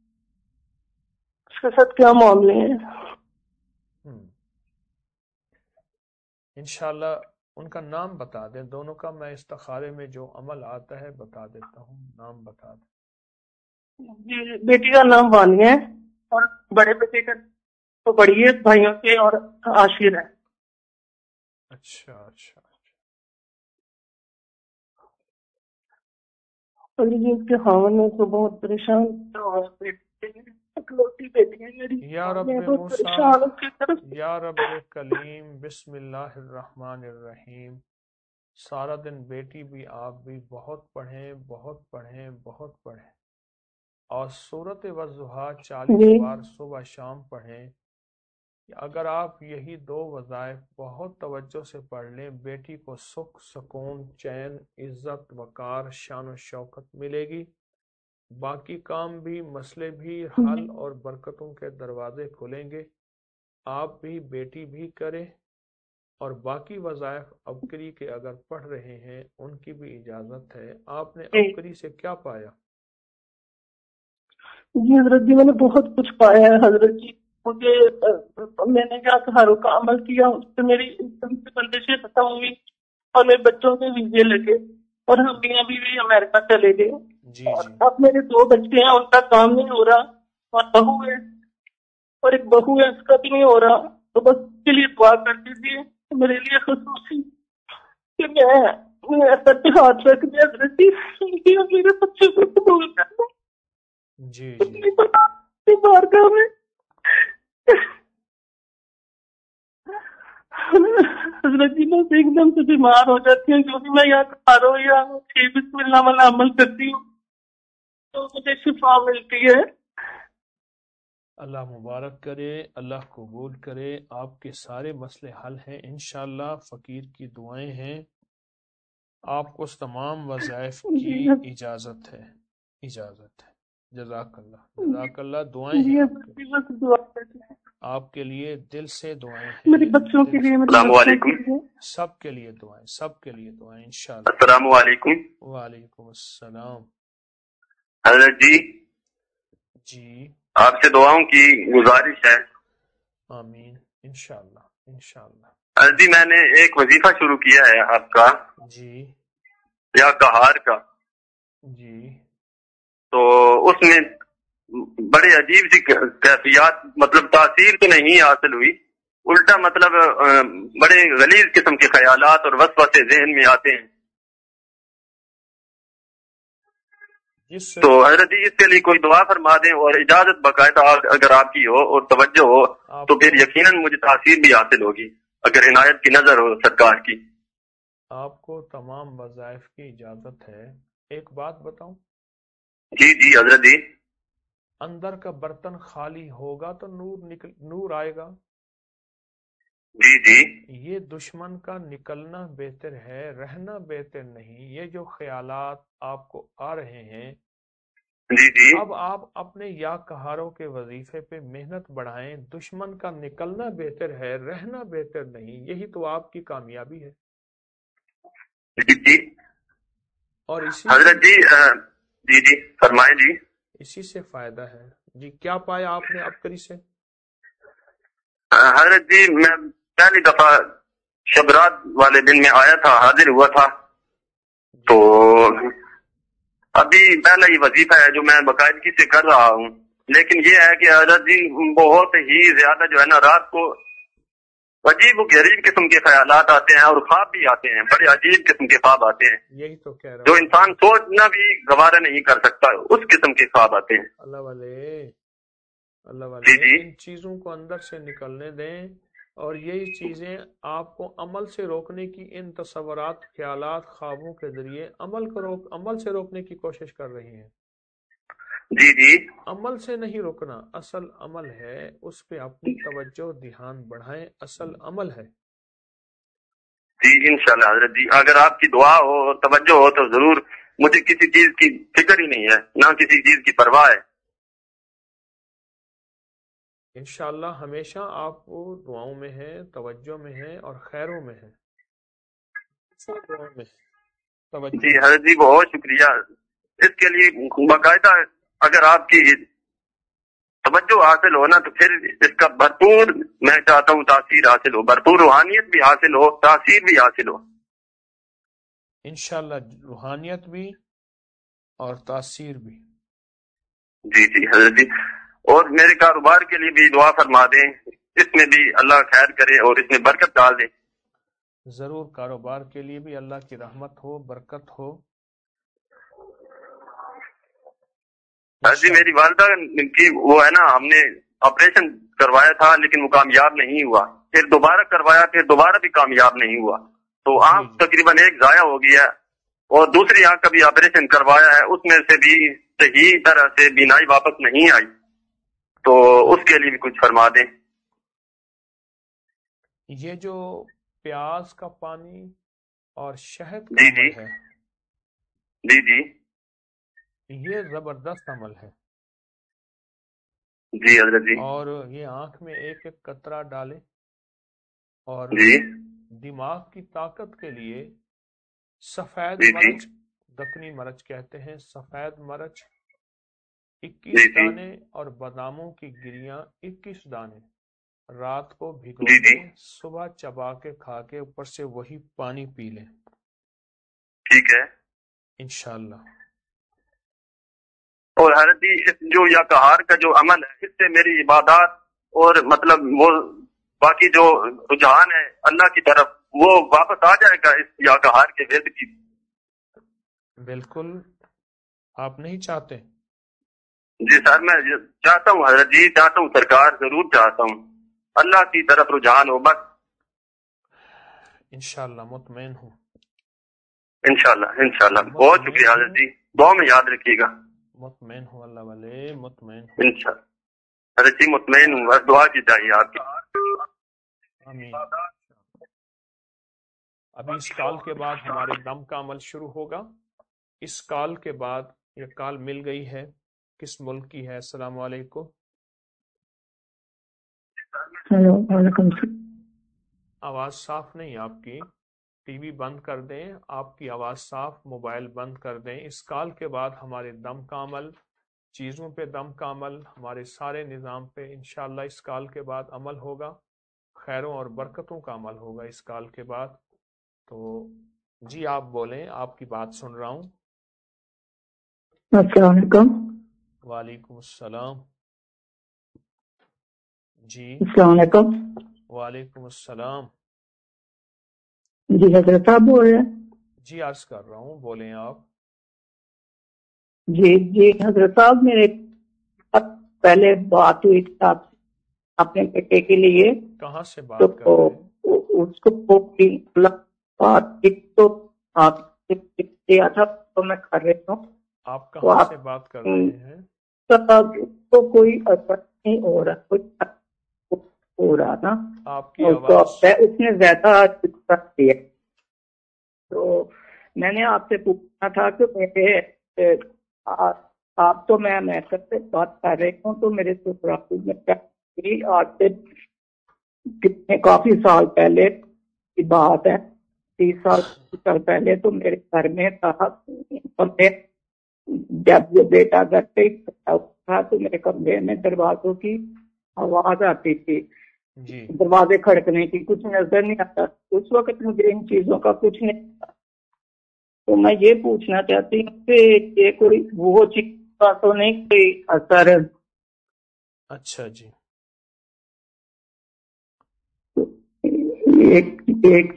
اس کے ساتھ کیا معاملے ہیں؟ انشاءاللہ ان کا نام بتا دیں دونوں کا، میں استخارے میں جو عمل آتا ہے بتا دیتا ہوں، نام بتا دیں۔ جی بیٹی کا نام وانیہ ہے، اور بڑے بیٹے کا تو بڑی ہے بھائیوں کے، اور عاشر ہے۔ اچھا اچھا جی اس کے خاوند نے تو بہت پریشان، اکلوتی بیٹی ہے میری، یا رب میں بہت موسیٰ، پریشان ہوں اس کی طرف۔ یا رب کلیم، بسم اللہ الرحمن الرحیم۔ سارا دن بیٹی بھی آپ بھی بہت پڑھیں، بہت پڑھیں، بہت پڑھیں، اور سورۃ والضحیٰ چالیس بار صبح شام پڑھیں۔ اگر آپ یہی دو وظائف بہت توجہ سے پڑھ لیں، بیٹی کو سکھ، سکون، چین، عزت، وقار، شان و شوکت ملے گی، باقی کام بھی، مسئلے بھی حل، اور برکتوں کے دروازے کھلیں گے۔ آپ بھی بیٹی بھی کریں، اور باقی وظائف عبقری کے اگر پڑھ رہے ہیں ان کی بھی اجازت ہے۔ آپ نے عبقری سے کیا پایا؟ جی حضرت جی میں نے بہت کچھ پایا ہے حضرت جی، مجھے میں نے کیا سہاروں کا عمل کیا، اس سے میری بندشیں ختم ہوئی، اور میرے بچوں کے ویزے لگے، اور ہم بھی ابھی بھی امریکہ چلے گئے، اور اب میرے دو بچے ہیں، ان کا کام نہیں ہو رہا، اور بہو ہے، اور ایک بہو ہے، اس کا بھی نہیں ہو رہا، تو بس اس کے لیے دعا کر دیجیے میرے لیے خصوصی کہ میں اپنے ایسا پہ ہاتھ رکھ دیا حضرت جی، میرے بچے کو قبول کرنا جی جی بارگاہ میں حضرت جی بس ایک دم سے بیمار ہو جاتی ہوں، کیونکہ میں یہاں کھا رہا ہوں یا بسم اللہ والا عمل کرتی ہوں تو مجھے شفا ملتی ہے۔ اللہ مبارک کرے، اللہ قبول کرے، آپ کے سارے مسئلے حل ہیں انشاءاللہ۔ فقیر کی دعائیں ہیں، آپ کو اس تمام وظائف کی اجازت ہے، اجازت ہے۔ جزاک اللہ، جزاک اللہ، دعائیں ہیں آپ کے لیے، آپ کے لیے دل سے دعائیں ہیں، میرے بچوں کے لیے، السلام علیکم، سب کے لیے دعائیں، سب کے لیے دعائیں انشاءاللہ۔ السلام علیکم۔ وعلیکم السلام۔ حضرت جی جی آپ سے دعاؤں کی گزارش ہے۔ آمین، انشاءاللہ انشاءاللہ۔ حضرت جی میں نے ایک وظیفہ شروع کیا ہے آپ کا، جی یا کہار کا، جی تو اس میں بڑے عجیب سی کیفیات، مطلب تاثیر تو نہیں حاصل ہوئی، الٹا مطلب بڑے غلیظ قسم کے خیالات اور وسوسے ذہن میں آتے ہیں۔ تو حضرت جی اس کے لیے کوئی دعا فرما دیں، اور اجازت باقاعدہ اگر آپ کی ہو اور توجہ ہو تو پھر یقیناً مجھے تاثیر بھی حاصل ہوگی، اگر عنایت کی نظر ہو سرکار کی۔ آپ کو تمام وظائف کی اجازت ہے۔ ایک بات بتاؤں؟ جی جی حضرت جی۔ اندر کا برتن خالی ہوگا تو نور نکل نور آئے گا۔ جی جی۔ یہ دشمن کا نکلنا بہتر ہے، رہنا بہتر نہیں۔ یہ جو خیالات آپ کو آ رہے ہیں، جی جی، اب آپ اپنے یا کہاروں کے وظیفے پہ محنت بڑھائیں۔ دشمن کا نکلنا بہتر ہے، رہنا بہتر نہیں۔ یہی تو آپ کی کامیابی ہے۔ جی جی۔ اور اسی حضرت جی جی جی فرمائیں جی۔ اسی سے فائدہ ہے۔ جی کیا پایا آپ نے عبقری سے؟ حضرت جی میں پہلی دفعہ شبرات والے دن میں آیا تھا، حاضر ہوا تھا، تو ابھی پہلا ہی وظیفہ ہے جو میں باقاعدگی سے کر رہا ہوں، لیکن یہ ہے کہ حضرت جی بہت ہی زیادہ جو ہے نا رات کو عجیب و غریب قسم کے خیالات آتے ہیں، اور خواب بھی آتے ہیں، بڑے عجیب قسم کے خواب آتے ہیں، یہی تو کہہ رہا جو انسان سوچنا بھی گوارا نہیں کر سکتا، اس قسم کے خواب آتے ہیں۔ اللہ والے اللہ والے جی جی۔ ان چیزوں کو اندر سے نکلنے دیں، اور یہی چیزیں آپ کو عمل سے روکنے کی، ان تصورات، خیالات، خوابوں کے ذریعے عمل کو روک عمل سے روکنے کی کوشش کر رہی ہیں۔ جی جی۔ عمل سے نہیں روکنا، اصل عمل ہے، اس پہ اپنی توجہ دھیان بڑھائیں، اصل عمل ہے۔ جی انشاءاللہ حضرت جی، اگر آپ کی دعا ہو اور توجہ ہو تو ضرور، مجھے کسی چیز کی فکر ہی نہیں ہے، نہ کسی چیز کی پرواہ ہے۔ انشاءاللہ ہمیشہ آپ کو دعاؤں میں ہے، توجہ میں ہے، اور خیروں میں ہے، دعاؤں میں ہے۔ جی حضرت جی بہت شکریہ، اس کے لیے باقاعدہ اگر آپ کی توجہ حاصل ہو نا تو پھر اس کا بھرپور میں چاہتا ہوں تاثیر حاصل ہو، بھرپور روحانیت بھی حاصل ہو، تاثیر بھی حاصل ہو انشاءاللہ، روحانیت بھی اور تاثیر بھی۔ جی جی حضرت جی، اور میرے کاروبار کے لیے بھی دعا فرما دیں، اس میں بھی اللہ خیر کرے اور اس میں برکت ڈال دے۔ ضرور، کاروبار کے لیے بھی اللہ کی رحمت ہو، برکت ہو۔ جی میری والدہ کی وہ ہے نا، ہم نے آپریشن کروایا تھا لیکن وہ کامیاب نہیں ہوا، پھر دوبارہ کروایا، پھر دوبارہ بھی کامیاب نہیں ہوا، تو آنکھ تقریباً ایک ضائع ہو گیا، اور دوسری آنکھ کا بھی آپریشن کروایا ہے، اس میں سے بھی صحیح طرح سے بینائی واپس نہیں آئی، تو اس کے لیے بھی کچھ فرما دیں۔ یہ جو پیاز کا پانی اور شہد کا جی عمل جی ہے، جی جی یہ زبردست عمل ہے، جی حضرت جی اور یہ آنکھ میں ایک ایک قطرہ ڈالے، اور جی دماغ کی طاقت کے لیے سفید جی جی مرچ، دکنی مرچ کہتے ہیں، سفید مرچ اکیس جی جی دانے، اور باداموں کی گریاں اکیس دانے رات کو بھگو جی جی دیں، صبح چبا کے کھا کے اوپر سے وہی پانی پی لیں، ٹھیک ہے۔ انشاءاللہ۔ اور حضرت جی اس جو یا کہار کا جو عمل ہے، اس سے میری عبادات اور مطلب وہ باقی جو رجحان ہے اللہ کی طرف وہ واپس آ جائے گا اس یا ہار کے ورد کی؟ بالکل آپ نہیں چاہتے؟ جی سر میں چاہتا ہوں حضرت جی، چاہتا ہوں سرکار، ضرور چاہتا ہوں، اللہ کی طرف رجحان ہو بس. انشاءاللہ مطمئن ہوں. انشاءاللہ انشاءاللہ بہت شکریہ حضرت جی، دعا میں یاد رکھیے گا. مطمئن ہوں اللہ والے، مطمئن ہوں انشاءاللہ حضرت جی، مطمئن ہوں، بس دعا کی چاہیے آپ کی. آمین. ابھی اس کال کے بعد ہمارے دم کا عمل شروع ہوگا. اس کال کے بعد یہ کال مل گئی ہے، کس ملک کی ہے؟ السلام علیکم. ہلو وعلیکم السلام. آواز صاف نہیں آپ کی، ٹی وی بند کر دیں، آپ کی آواز صاف، موبائل بند کر دیں. اس کال کے بعد ہمارے دم کا عمل، چیزوں پہ دم کا عمل، ہمارے سارے نظام پہ انشاءاللہ اس کال کے بعد عمل ہوگا. خیروں اور برکتوں کا عمل ہوگا اس کال کے بعد. تو جی آپ بولیں، آپ کی بات سن رہا ہوں. السلام علیکم. وعلیکم السلام. جی السلام علیکم. وعلیکم السلام. جی حضرت صاحب بول رہے ہیں؟ جی عرض کر رہا ہوں، بولیں آپ. جی جی حضرت صاحب، میرے پہلے بات ہوئی تھی آپ اپنے بیٹے کے لیے. کہاں سے بات کر تو رہے ہیں؟ اس کو بات تو آپ سے دیا تھا تو میں کر رہی ہوں. آپ کہاں سے بات کر رہے ہیں؟ تو کوئی اثر نہیں ہو رہا، کوئی ہو رہا نا. آپ کی آواز اس نے زیادہ دیا. تو میں نے آپ سے پوچھنا تھا کہ میرے آپ تو میں میسر سے بات کر رہی ہوں، تو میرے سسرال میں آج سے کتنے کافی سال پہلے کی بات ہے، تیس سال سال پہلے، تو میرے گھر میں تھا. جب یہ بیٹا گھر پہ تھا تو میرے کمرے میں دروازوں کی آواز آتی تھی، جی دروازے کھڑکنے کی، کچھ نظر نہیں آتا. اس وقت مجھے ان چیزوں کا کچھ نہیں آتا. تو میں یہ پوچھنا چاہتی ہوں کہ یہ کوئی وہ چیز کا تو نہیں کوئی اثر؟ اچھا جی. ایک ایک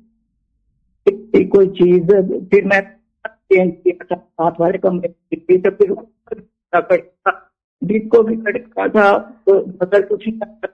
کوئی چیز پھر میں چینج کیا تھا ساتھ والے کمرے تو پھر جس کو بھی کھڑکا تھا تو مطلب کچھ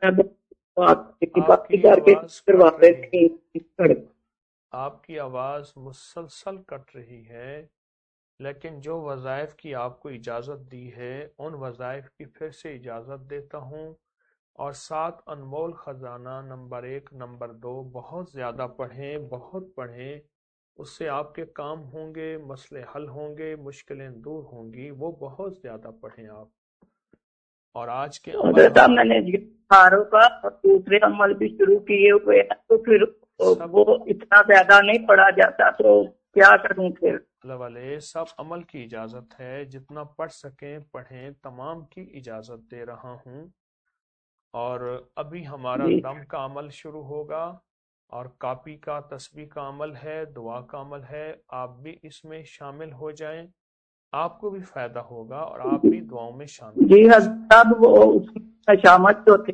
آپ کی آواز مسلسل کٹ رہی ہے، لیکن جو وظائف کی آپ کو اجازت دی ہے ان وظائف کی پھر سے اجازت دیتا ہوں. اور ساتھ انمول خزانہ نمبر ایک نمبر دو بہت زیادہ پڑھیں، بہت پڑھیں. اس سے آپ کے کام ہوں گے، مسئلے حل ہوں گے، مشکلیں دور ہوں گی. وہ بہت زیادہ پڑھیں آپ. اور آج کے عمل میں نے ہاروں کا دوسرے عمل بھی شروع کیے ہوئے تو پھر وہ اتنا زیادہ نہیں پڑھا جاتا، تو کیا کروں پھر؟ والے سب عمل کی اجازت ہے، جتنا پڑھ سکیں پڑھیں، تمام کی اجازت دے رہا ہوں. اور ابھی ہمارا جی. دم کا عمل شروع ہوگا، اور کاپی کا تسبیح کا عمل ہے، دعا کا عمل ہے. آپ بھی اس میں شامل ہو جائیں، آپ کو بھی فائدہ ہوگا اور آپ بھی دعاؤں میں شامل جی حضرت، وہ اس میں شامل جو تھے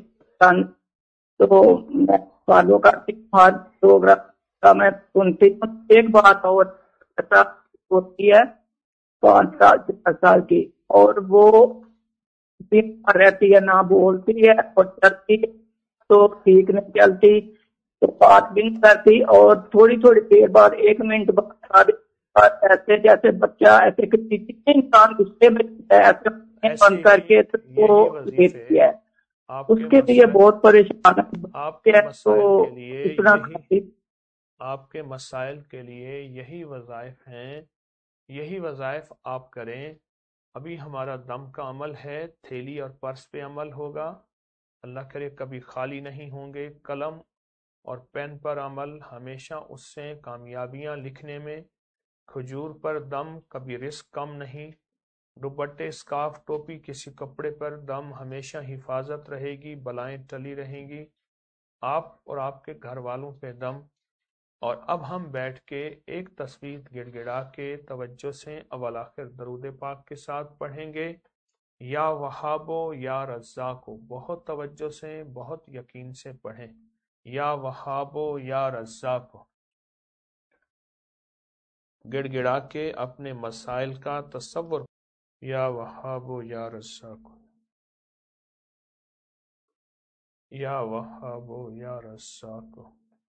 تو میں والوں کا پروگرام میں سنتی ہوں. ایک بات اور ہوتی ہے پانچ سال چار سال کی، اور وہ رہتی ہے، نہ بولتی ہے اور چلتی تو ٹھیک نہیں چلتی، تو بات بھی نہیں کرتی، اور تھوڑی تھوڑی دیر بعد ایک منٹ بعد ایسے جیسے بچہ ایسے کسی انسان غصے میں ایسے بند کر کے وہ دیتی ہے. اس کے لیے بہت پریشان آپ کے مسائل تو کے لیے اتنا یہی آپ کے مسائل کے لیے یہی وظائف ہیں، یہی وظائف آپ کریں. ابھی ہمارا دم کا عمل ہے، تھیلی اور پرس پہ عمل ہوگا. اللہ کرے کبھی خالی نہیں ہوں گے. قلم اور پین پر عمل، ہمیشہ اس سے کامیابیاں لکھنے میں. کھجور پر دم، کبھی رزق کم نہیں. دوپٹے، اسکارف، ٹوپی، کسی کپڑے پر دم، ہمیشہ حفاظت رہے گی، بلائیں ٹلی رہیں گی. آپ اور آپ کے گھر والوں پہ دم. اور اب ہم بیٹھ کے ایک تسبیح گڑ گڑا کے توجہ سے اول آخر درود پاک کے ساتھ پڑھیں گے. یا وہابو یا رزاقو، بہت توجہ سے، بہت یقین سے پڑھیں. یا وہابو یا رزاقو، گڑ گڑا کے اپنے مسائل کا تصور، یا وہابو یا رزاقو، یا وہابو یا رزاقو۔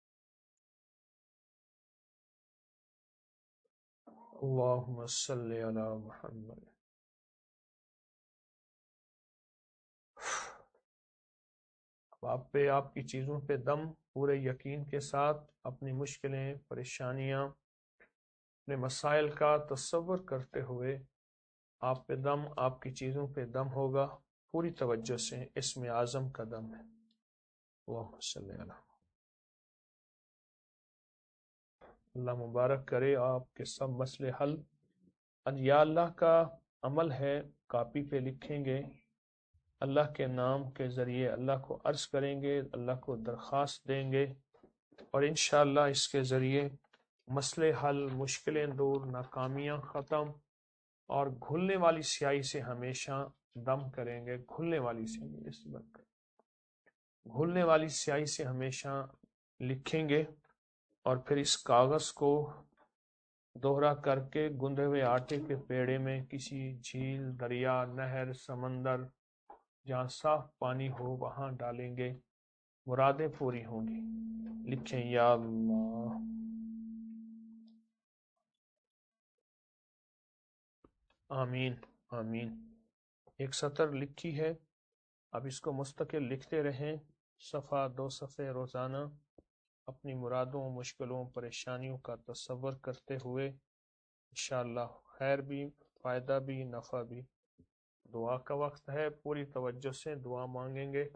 اللہم صلی علی محمد۔ اب آپ پہ، آپ کی چیزوں پہ دم پورے یقین کے ساتھ، اپنی مشکلیں، پریشانیاں، اپنے مسائل کا تصور کرتے ہوئے آپ پہ دم، آپ کی چیزوں پہ دم ہوگا، پوری توجہ سے اسم اعظم کا دم ہے۔ اللہم صلی علی محمد۔ اللہ مبارک کرے آپ کے سب مسئلے حل۔ یا اللہ کا عمل ہے، کاپی پہ لکھیں گے، اللہ کے نام کے ذریعے اللہ کو عرض کریں گے، اللہ کو درخواست دیں گے، اور انشاءاللہ اس کے ذریعے مسئلے حل، مشکلیں دور، ناکامیاں ختم، اور گھلنے والی سیاہی سے ہمیشہ دم کریں گے۔ گھلنے والی سیاہی، اس وقت گھلنے والی سیاہی سے ہمیشہ لکھیں گے، اور پھر اس کاغذ کو دوہرا کر کے گندے ہوئے آٹے کے پیڑے میں کسی جھیل، دریا، نہر، سمندر جہاں صاف پانی ہو وہاں ڈالیں گے، مرادیں پوری ہوں گی۔ لکھیں یا اللہ۔ آمین آمین۔ ایک سطر لکھی ہے، اب اس کو مستقل لکھتے رہیں، صفحہ دو صفحے روزانہ، اپنی مرادوں، مشکلوں، پریشانیوں کا تصور کرتے ہوئے، انشاءاللہ خیر بھی، فائدہ بھی، نفع بھی۔ دعا کا وقت ہے، پوری توجہ سے دعا مانگیں گے۔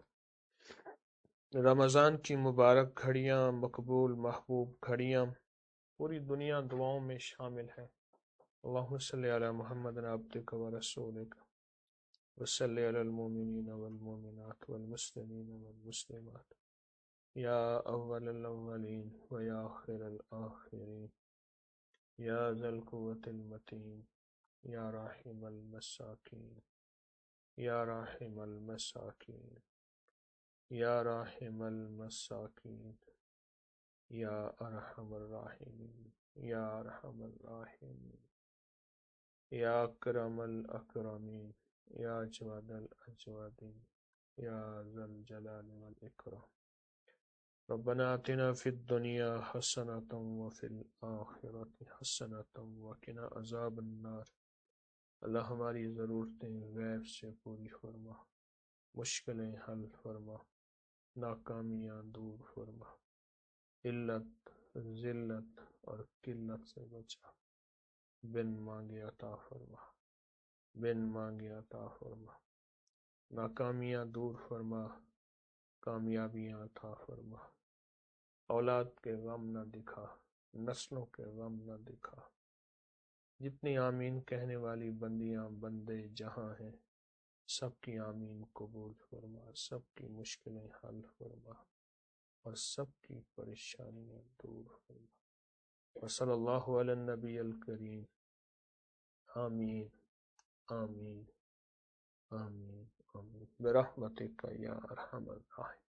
رمضان کی مبارک گھڑیاں، مقبول محبوب گھڑیاں، پوری دنیا دعاؤں میں شامل ہے۔ اللہم صلی علی محمد عبدک و رسولک وصلی علی المؤمنین والمؤمنات والمسلمین والمسلمات، یا اول الاولین و یا آخر الآخرین، یا ذا القوة المتین، یا راحم المساکین، یا راحم المساکین، یا راحم المساکین، یا ارحم الراحمین، یا ارحم الراحمین، یا اکرم الاکرمین، یا اجود الاجودین، یا ذا الجلال والاکرام۔ ربنا آتنا فی الدنیا حسنۃ وفی الآخرۃ حسنۃ وقنا عذاب النار۔ اللہ ہماری ضرورتیں غیب سے پوری فرما، مشکلیں حل فرما، ناکامیاں دور فرما، علت، ذلت اور قلت سے بچا، بن مانگے عطا فرما، بن مانگے عطا فرما، ناکامیاں دور فرما، کامیابیاں عطا فرما، اولاد کے غم نہ دکھا، نسلوں کے غم نہ دکھا۔ جتنی آمین کہنے والی بندیاں بندے جہاں ہیں، سب کی آمین قبول فرما، سب کی مشکلیں حل فرما، اور سب کی پریشانیاں دور فرما۔ وصلی اللہ علی النبی الکریم۔ آمین آمین آمین آمین برحمتک یا ارحم الراحمین۔